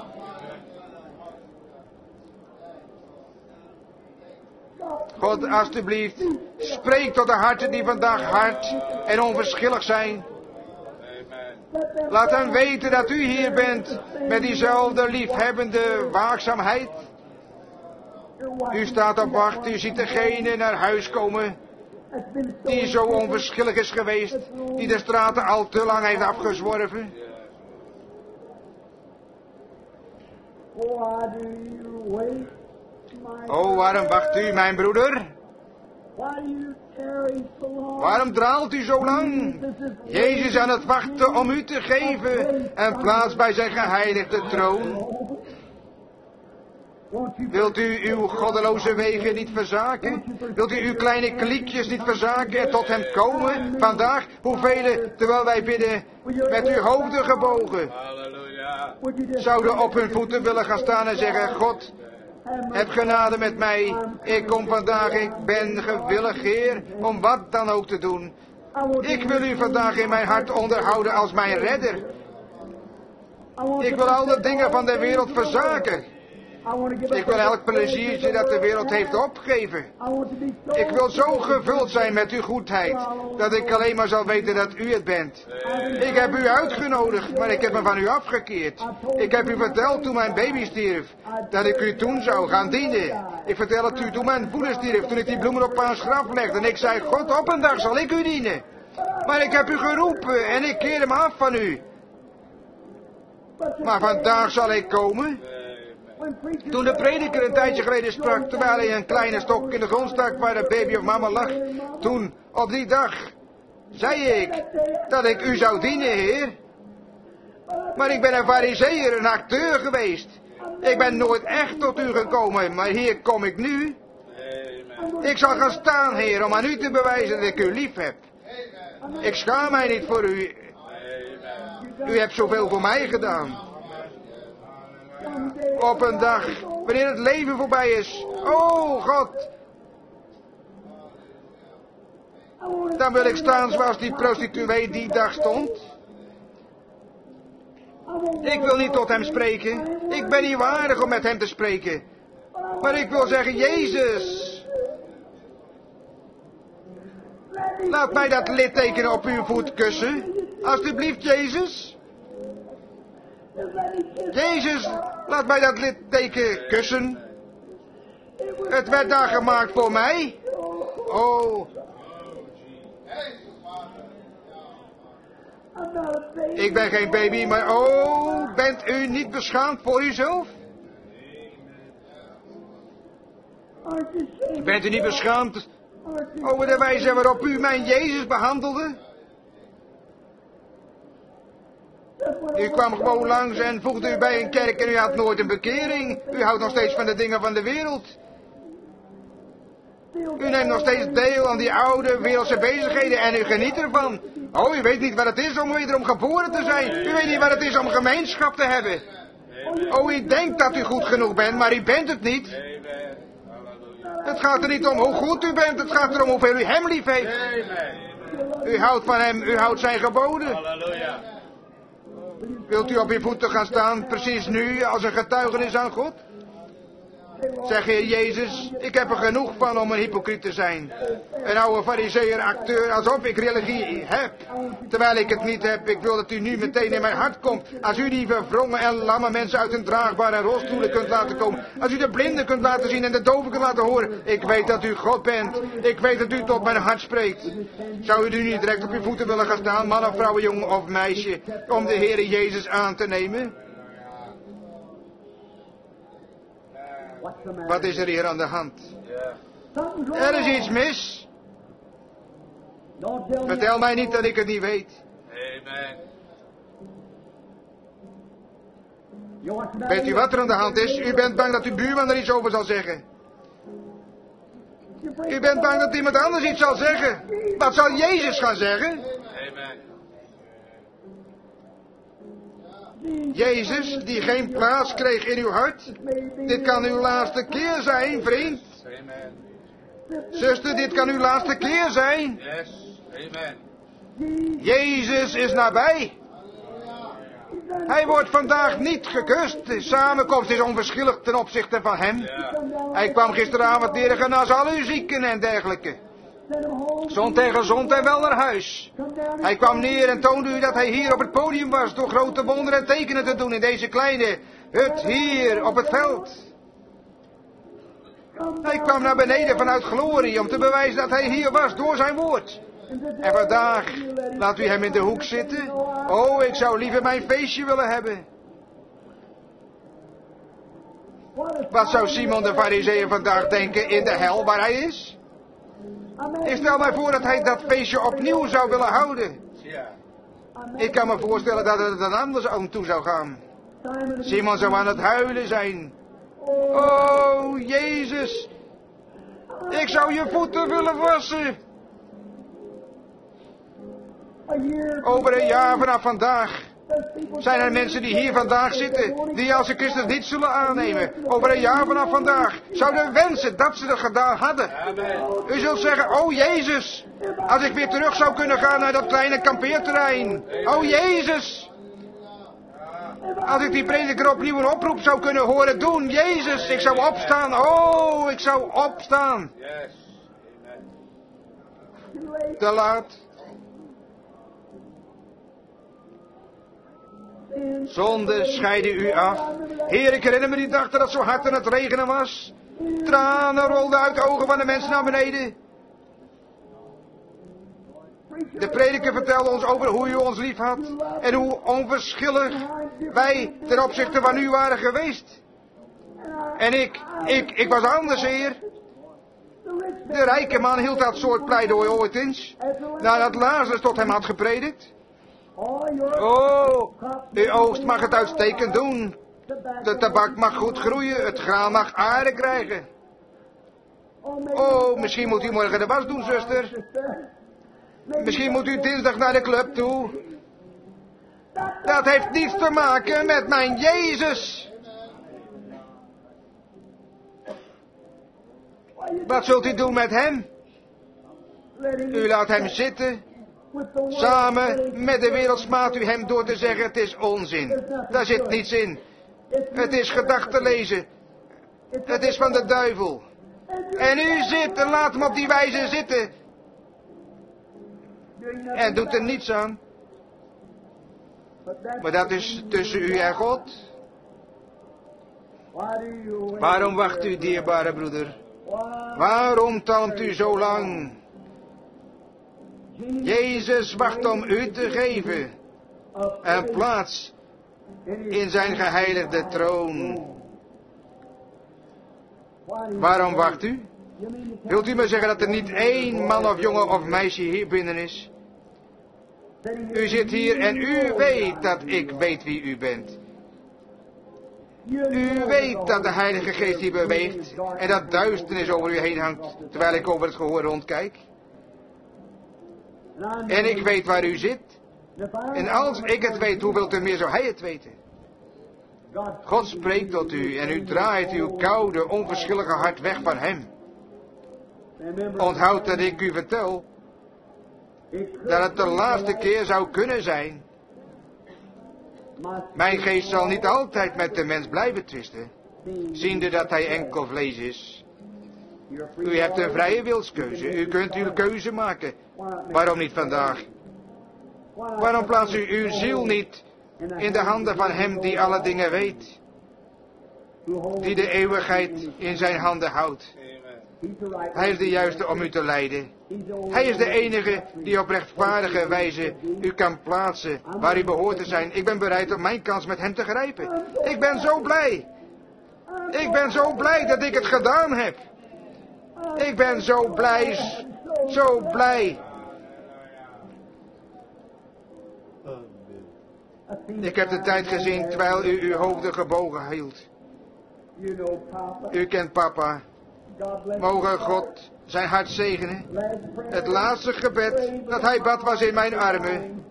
God, alstublieft, spreek tot de harten die vandaag hard en onverschillig zijn. Laat hen weten dat u hier bent met diezelfde liefhebbende waakzaamheid. U staat op wacht, u ziet degene naar huis komen die zo onverschillig is geweest, die de straten al te lang heeft afgezworven. O, waarom wacht u, mijn broeder? Waarom draalt u zo lang? Jezus is aan het wachten om u te geven een plaats bij zijn geheiligde troon. Wilt u uw goddeloze wegen niet verzaken? Wilt u uw kleine kliekjes niet verzaken en tot hem komen? Vandaag, hoeveel, terwijl wij bidden, met uw hoofden gebogen, zouden op hun voeten willen gaan staan en zeggen, God, heb genade met mij. Ik kom vandaag, ik ben gewillig, Heer, om wat dan ook te doen. Ik wil u vandaag in mijn hart onderhouden als mijn redder. Ik wil al de dingen van de wereld verzaken. Ik wil elk pleziertje dat de wereld heeft opgeven. Ik wil zo gevuld zijn met uw goedheid, dat ik alleen maar zal weten dat u het bent. Ik heb u uitgenodigd, maar ik heb me van u afgekeerd. Ik heb u verteld toen mijn baby stierf, dat ik u toen zou gaan dienen. Ik vertel het u toen mijn moeder stierf, toen ik die bloemen op pa's graf legde. En ik zei, God, op een dag zal ik u dienen. Maar ik heb u geroepen en ik keer hem af van u. Maar vandaag zal ik komen. Toen de prediker een tijdje geleden sprak, terwijl hij een kleine stok in de grond stak waar de baby of mama lag, toen, op die dag, zei ik dat ik u zou dienen, Heer. Maar ik ben een farizeeër, een acteur geweest. Ik ben nooit echt tot u gekomen, maar hier kom ik nu. Ik zal gaan staan, Heer, om aan u te bewijzen dat ik u lief heb. Ik schaam mij niet voor u. U hebt zoveel voor mij gedaan. Op een dag, wanneer het leven voorbij is, oh God, dan wil ik staan zoals die prostituee die dag stond. Ik wil niet tot hem spreken, ik ben niet waardig om met hem te spreken, maar ik wil zeggen, Jezus, Laat mij dat litteken op uw voet kussen. Alsjeblieft, Jezus. Jezus, laat mij dat litteken kussen. Het werd daar gemaakt voor mij. Oh. Ik ben geen baby, maar oh, bent u niet beschaamd voor uzelf? Bent u niet beschaamd over de wijze waarop u mijn Jezus behandelde? U kwam gewoon langs en voegde u bij een kerk en u had nooit een bekering. U houdt nog steeds van de dingen van de wereld. U neemt nog steeds deel aan die oude wereldse bezigheden en u geniet ervan. Oh, u weet niet wat het is om wederom geboren te zijn. U weet niet wat het is om gemeenschap te hebben. Oh, u denkt dat u goed genoeg bent, maar u bent het niet. Het gaat er niet om hoe goed u bent, het gaat erom hoeveel u hem lief heeft. U houdt van hem, u houdt zijn geboden. Wilt u op uw voeten gaan staan, precies nu, als een getuigenis aan God? Zeg, Heer Jezus, ik heb er genoeg van om een hypocriet te zijn. Een oude fariseer, acteur, alsof ik religie heb. Terwijl ik het niet heb. Ik wil dat u nu meteen in mijn hart komt. Als u die verwrongen en lamme mensen uit hun draagbare rolstoelen kunt laten komen. Als u de blinden kunt laten zien en de doven kunt laten horen. Ik weet dat u God bent. Ik weet dat u tot mijn hart spreekt. Zou u nu niet direct op uw voeten willen gaan staan, man of vrouw, jongen of meisje, om de Heer Jezus aan te nemen? Wat is er hier aan de hand? Er is iets mis. Vertel mij niet dat ik het niet weet. Weet u wat er aan de hand is? U bent bang dat uw buurman er iets over zal zeggen. U bent bang dat iemand anders iets zal zeggen. Wat zal Jezus gaan zeggen? Jezus, die geen plaats kreeg in uw hart. Dit kan uw laatste keer zijn, vriend. Zuster, dit kan uw laatste keer zijn. Jezus is nabij. Hij wordt vandaag niet gekust. De samenkomst is onverschillig ten opzichte van hem. Hij kwam gisteravond neer en genas al uw zieken en dergelijke. Zond en gezond en wel naar huis. Hij kwam neer en toonde u dat hij hier op het podium was door grote wonderen en tekenen te doen in deze kleine hut hier op het veld. Hij kwam naar beneden vanuit glorie om te bewijzen dat hij hier was door zijn woord. En vandaag laat u hem in de hoek zitten. Oh, ik zou liever mijn feestje willen hebben. Wat zou Simon de Farizeeër vandaag denken in de hel waar hij is? Ik stel mij voor dat hij dat feestje opnieuw zou willen houden. Ik kan me voorstellen dat het er anders aan toe zou gaan. Simon zou aan het huilen zijn. Oh, Jezus. Ik zou je voeten willen wassen. Over een jaar vanaf vandaag zijn er mensen die hier vandaag zitten, die als ze Christus niet zullen aannemen. Over een jaar vanaf vandaag zouden wensen dat ze dat gedaan hadden. U zult zeggen, oh Jezus, als ik weer terug zou kunnen gaan naar dat kleine kampeerterrein. Oh Jezus, als ik die prediker opnieuw een oproep zou kunnen horen doen. Jezus, ik zou opstaan. Oh, ik zou opstaan. Te laat. Zonde scheidde u af. Heer, ik herinner me die dag dat het zo hard aan het regenen was. Tranen rolden uit de ogen van de mensen naar beneden. De prediker vertelde ons over hoe u ons lief had. En hoe onverschillig wij ten opzichte van u waren geweest. En ik was anders, Heer. De rijke man hield dat soort pleidooi ooit eens. Nadat Lazarus tot hem had gepredikt. Oh, uw oogst mag het uitstekend doen. De tabak mag goed groeien, het graan mag aarde krijgen. Oh, misschien moet u morgen de was doen, zuster. Misschien moet u dinsdag naar de club toe. Dat heeft niets te maken met mijn Jezus. Wat zult u doen met hem? U laat hem zitten. Samen met de wereld smaadt u hem door te zeggen, het is onzin. Daar zit niets in. Het is gedachten lezen. Het is van de duivel. En u zit en laat hem op die wijze zitten. en doet er niets aan. Maar dat is tussen u en God. Waarom wacht u, dierbare broeder? Waarom talmt u zo lang? Jezus wacht om u te geven een plaats in zijn geheiligde troon. Waarom wacht u? Wilt u me zeggen dat er niet één man of jongen of meisje hier binnen is? U zit hier en u weet dat ik weet wie u bent. U weet dat de Heilige Geest hier beweegt en dat duisternis over u heen hangt, terwijl ik over het gehoor rondkijk. En ik weet waar u zit. En als ik het weet, hoeveel te meer zou hij het weten? God spreekt tot u en u draait uw koude, onverschillige hart weg van hem. Onthoud dat ik u vertel dat het de laatste keer zou kunnen zijn. Mijn geest zal niet altijd met de mens blijven twisten, ziende dat hij enkel vlees is. U hebt een vrije wilskeuze, u kunt uw keuze maken. Waarom niet vandaag? Waarom plaatst u uw ziel niet in de handen van hem die alle dingen weet? Die de eeuwigheid in zijn handen houdt. Hij is de juiste om u te leiden. Hij is de enige die op rechtvaardige wijze u kan plaatsen waar u behoort te zijn. Ik ben bereid om mijn kans met hem te grijpen. Ik ben zo blij. Ik ben zo blij dat ik het gedaan heb. Ik ben zo blij, zo blij. Ik heb de tijd gezien terwijl u uw hoofden gebogen hield. U kent papa. Mogen God zijn hart zegenen. Het laatste gebed dat hij bad was in mijn armen.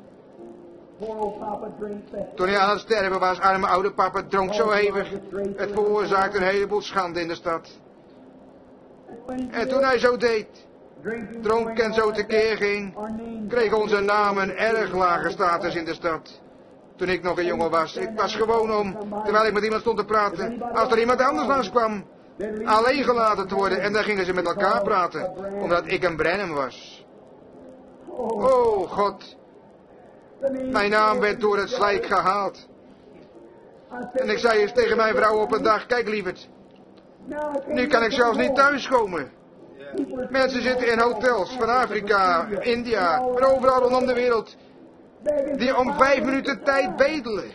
Toen hij aan het sterven was, arme oude papa dronk zo hevig. Het veroorzaakte een heleboel schande in de stad. En toen hij zo deed, dronk en zo tekeer ging, kreeg onze naam een erg lage status in de stad. Toen ik nog een jongen was, ik was gewoon om, terwijl ik met iemand stond te praten, als er iemand anders langs kwam, alleen gelaten te worden en dan gingen ze met elkaar praten, omdat ik een Branham was. Oh God, mijn naam werd door het slijk gehaald. En ik zei eens tegen mijn vrouw op een dag, kijk lieverd, nu kan ik zelfs niet thuiskomen. Mensen zitten in hotels van Afrika, India, en overal rondom de wereld, die om 5 minuten tijd bedelen.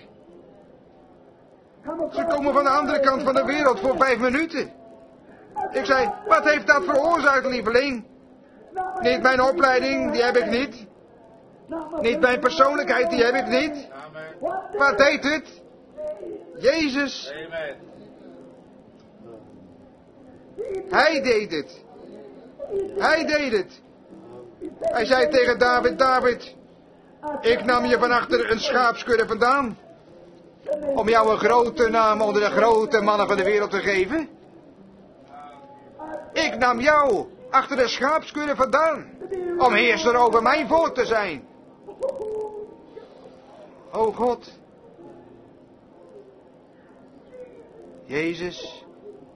Ze komen van de andere kant van de wereld voor 5 minuten. Ik zei, wat heeft dat veroorzaakt, lieveling? Niet mijn opleiding, die heb ik niet. Niet mijn persoonlijkheid, die heb ik niet. Wat deed het? Jezus. Hij deed het. Hij deed het. Hij zei tegen David, David, ik nam je van achter een schaapskudde vandaan. Om jou een grote naam onder de grote mannen van de wereld te geven. Ik nam jou achter de schaapskudde vandaan. Om heerser over mijn volk te zijn. O God. Jezus.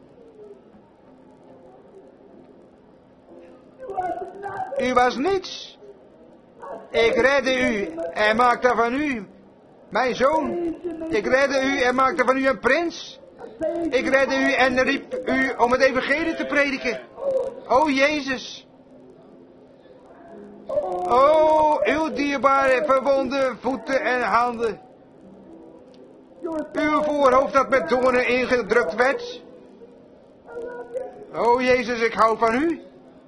U was niets. Ik redde u en maakte van u mijn zoon. Ik redde u en maakte van u een prins. Ik redde u en riep u om het evangelie te prediken. O Jezus. O uw dierbare verwonde voeten en handen. Uw voorhoofd dat met doornen ingedrukt werd. O Jezus, ik hou van u.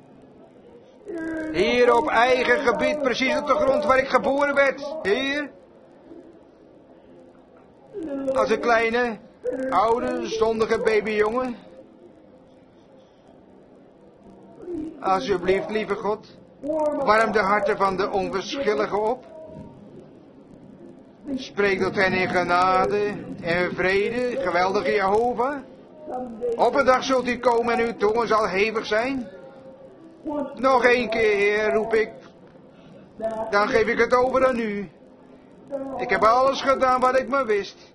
Hier op eigen gebied, precies op de grond waar ik geboren werd. Heer. Als een kleine, oude, zondige babyjongen. Alsjeblieft, lieve God, warm de harten van de onverschilligen op. Spreek tot hen in genade en vrede, geweldige Jehovah. Op een dag zult u komen en uw toorn zal hevig zijn. Nog 1 keer, Heer, roep ik. Dan geef ik het over aan u. Ik heb alles gedaan wat ik maar wist.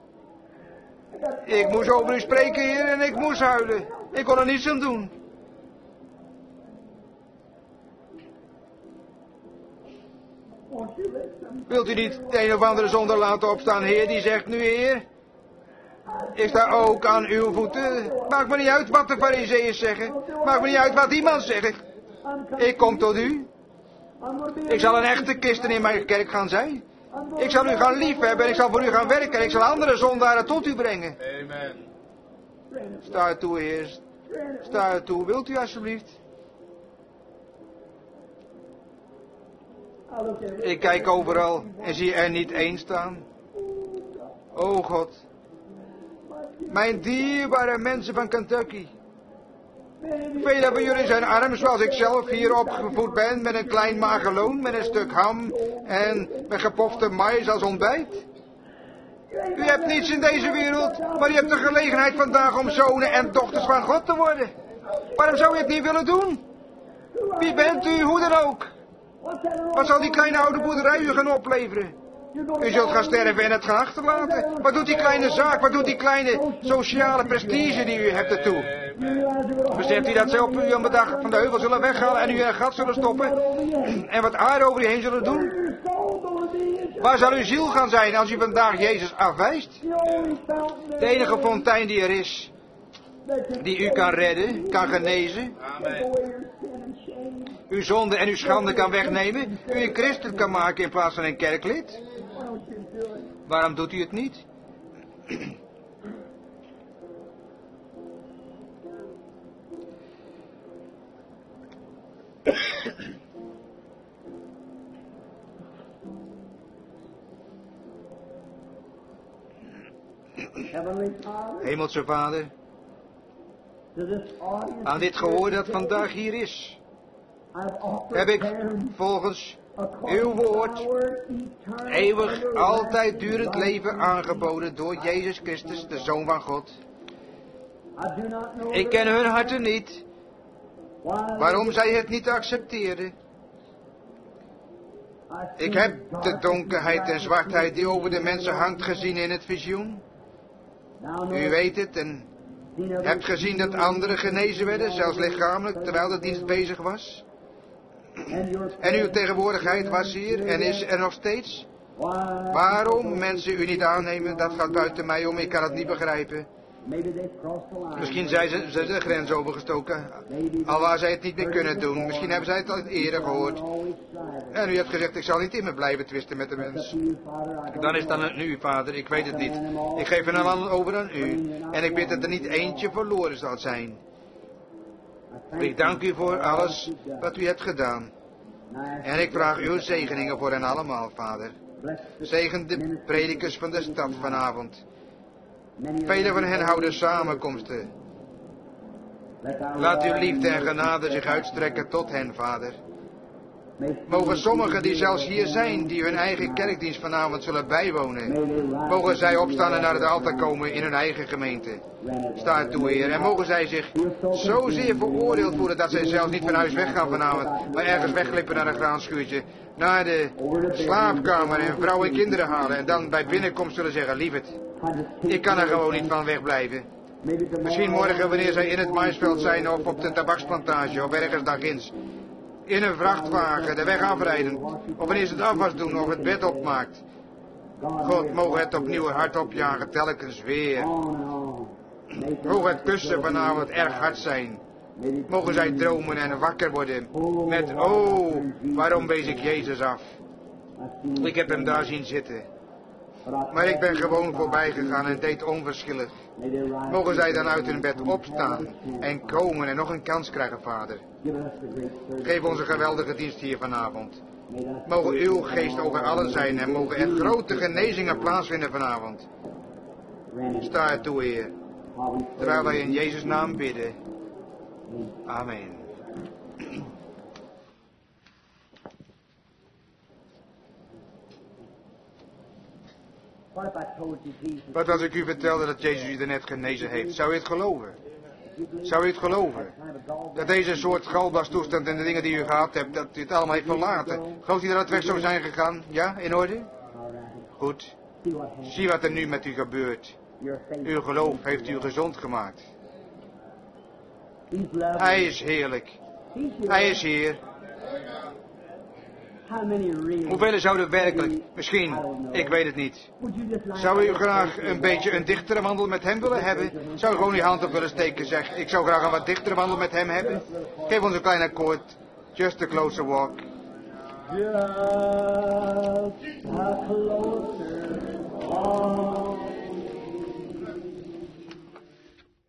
Ik moest over u spreken, Heer, en ik moest huilen. Ik kon er niets aan doen. Wilt u niet de een of andere zondaar laten opstaan, Heer, die zegt nu, Heer, ik sta ook aan uw voeten. Maakt me niet uit wat de farizeeën zeggen. Maakt me niet uit wat iemand zegt. Ik kom tot u. Ik zal een echte christen in mijn kerk gaan zijn. Ik zal u gaan liefhebben en ik zal voor u gaan werken. En ik zal andere zondaren tot u brengen. Amen. Sta er toe, Heer. Sta er toe. Wilt u alsjeblieft? Ik kijk overal en zie er niet één staan. O God. Mijn dierbare mensen van Kentucky. Velen van jullie zijn arm zoals ik zelf hier opgevoed ben, met een klein mager loon, met een stuk ham en met gepofte mais als ontbijt. U hebt niets in deze wereld, maar u hebt de gelegenheid vandaag om zonen en dochters van God te worden. Waarom zou je het niet willen doen? Wie bent u, hoe dan ook? Wat zal die kleine oude boerderij u gaan opleveren? U zult gaan sterven en het gaan achterlaten. Wat doet die kleine zaak, wat doet die kleine sociale prestige die u hebt ertoe? Beseft u dat zij op u aan de dag van de heuvel zullen weghalen en u in een gat zullen stoppen? En wat aarde over u heen zullen doen? Waar zal uw ziel gaan zijn als u vandaag Jezus afwijst? De enige fontein die er is, die u kan redden, kan genezen. Amen. Uw zonde en uw schande kan wegnemen. U een christen kan maken in plaats van een kerklid. Waarom doet u het niet? Hemelse Vader, aan dit gehoor dat vandaag hier is, heb ik volgens uw woord eeuwig, altijd durend leven aangeboden door Jezus Christus, de Zoon van God. Ik ken hun harten niet, waarom zij het niet accepteerden. Ik heb de donkerheid en zwartheid die over de mensen hangt gezien in het visioen. U weet het en hebt gezien dat anderen genezen werden, zelfs lichamelijk, terwijl de dienst bezig was. En uw tegenwoordigheid was hier en is er nog steeds. Waarom mensen u niet aannemen, dat gaat buiten mij om, ik kan het niet begrijpen. Misschien zijn ze de grens overgestoken, alwaar zij het niet meer kunnen doen. Misschien hebben zij het al eerder gehoord. En u hebt gezegd, ik zal niet in me blijven twisten met de mens. Dan is het aan u, Vader, ik weet het niet. Ik geef een ander over aan u. En ik bid dat er niet eentje verloren zal zijn. Ik dank u voor alles wat u hebt gedaan. En ik vraag uw zegeningen voor hen allemaal, Vader. Zegen de predikers van de stad vanavond. Velen van hen houden samenkomsten. Laat uw liefde en genade zich uitstrekken tot hen, Vader. Mogen sommigen die zelfs hier zijn, die hun eigen kerkdienst vanavond zullen bijwonen, mogen zij opstaan en naar het altaar komen in hun eigen gemeente. Sta het toe, Heer. En mogen zij zich zozeer veroordeeld voelen dat zij zelfs niet van huis weggaan vanavond, maar ergens wegglippen naar een graanschuurtje, naar de slaapkamer en vrouw en kinderen halen en dan bij binnenkomst zullen zeggen, lieverd, ik kan er gewoon niet van wegblijven. Misschien morgen wanneer zij in het maisveld zijn of op de tabaksplantage of ergens daarginds. In een vrachtwagen de weg afrijden. Of wanneer ze het afwas doen of het bed opmaakt. God, mogen het opnieuw hard opjagen telkens weer. Mogen het kussen vanavond erg hard zijn. Mogen zij dromen en wakker worden. Met, oh, waarom wees ik Jezus af? Ik heb hem daar zien zitten. Maar ik ben gewoon voorbij gegaan en deed onverschillig. Mogen zij dan uit hun bed opstaan en komen en nog een kans krijgen, Vader. Geef ons een geweldige dienst hier vanavond. Mogen uw geest over allen zijn en mogen er grote genezingen plaatsvinden vanavond. Sta er toe, Heer, terwijl wij in Jezus' naam bidden. Amen. Wat als ik u vertelde dat Jezus u daarnet genezen heeft? Zou u het geloven? Zou u het geloven? Dat deze soort galblastoestand en de dingen die u gehad hebt, dat u het allemaal heeft verlaten. Gelooft u dat het weg zou zijn gegaan? Ja, in orde? Goed. Zie wat er nu met u gebeurt. Uw geloof heeft u gezond gemaakt. Hij is heerlijk. Hij is hier. Hoeveel zouden werkelijk? Misschien. Ik weet het niet. Zou u graag een beetje een dichtere wandel met hem willen hebben? Zou u gewoon uw hand op willen steken, zeg. Ik zou graag een wat dichtere wandel met hem hebben. Geef ons een klein akkoord. Just a closer walk. Just a closer walk.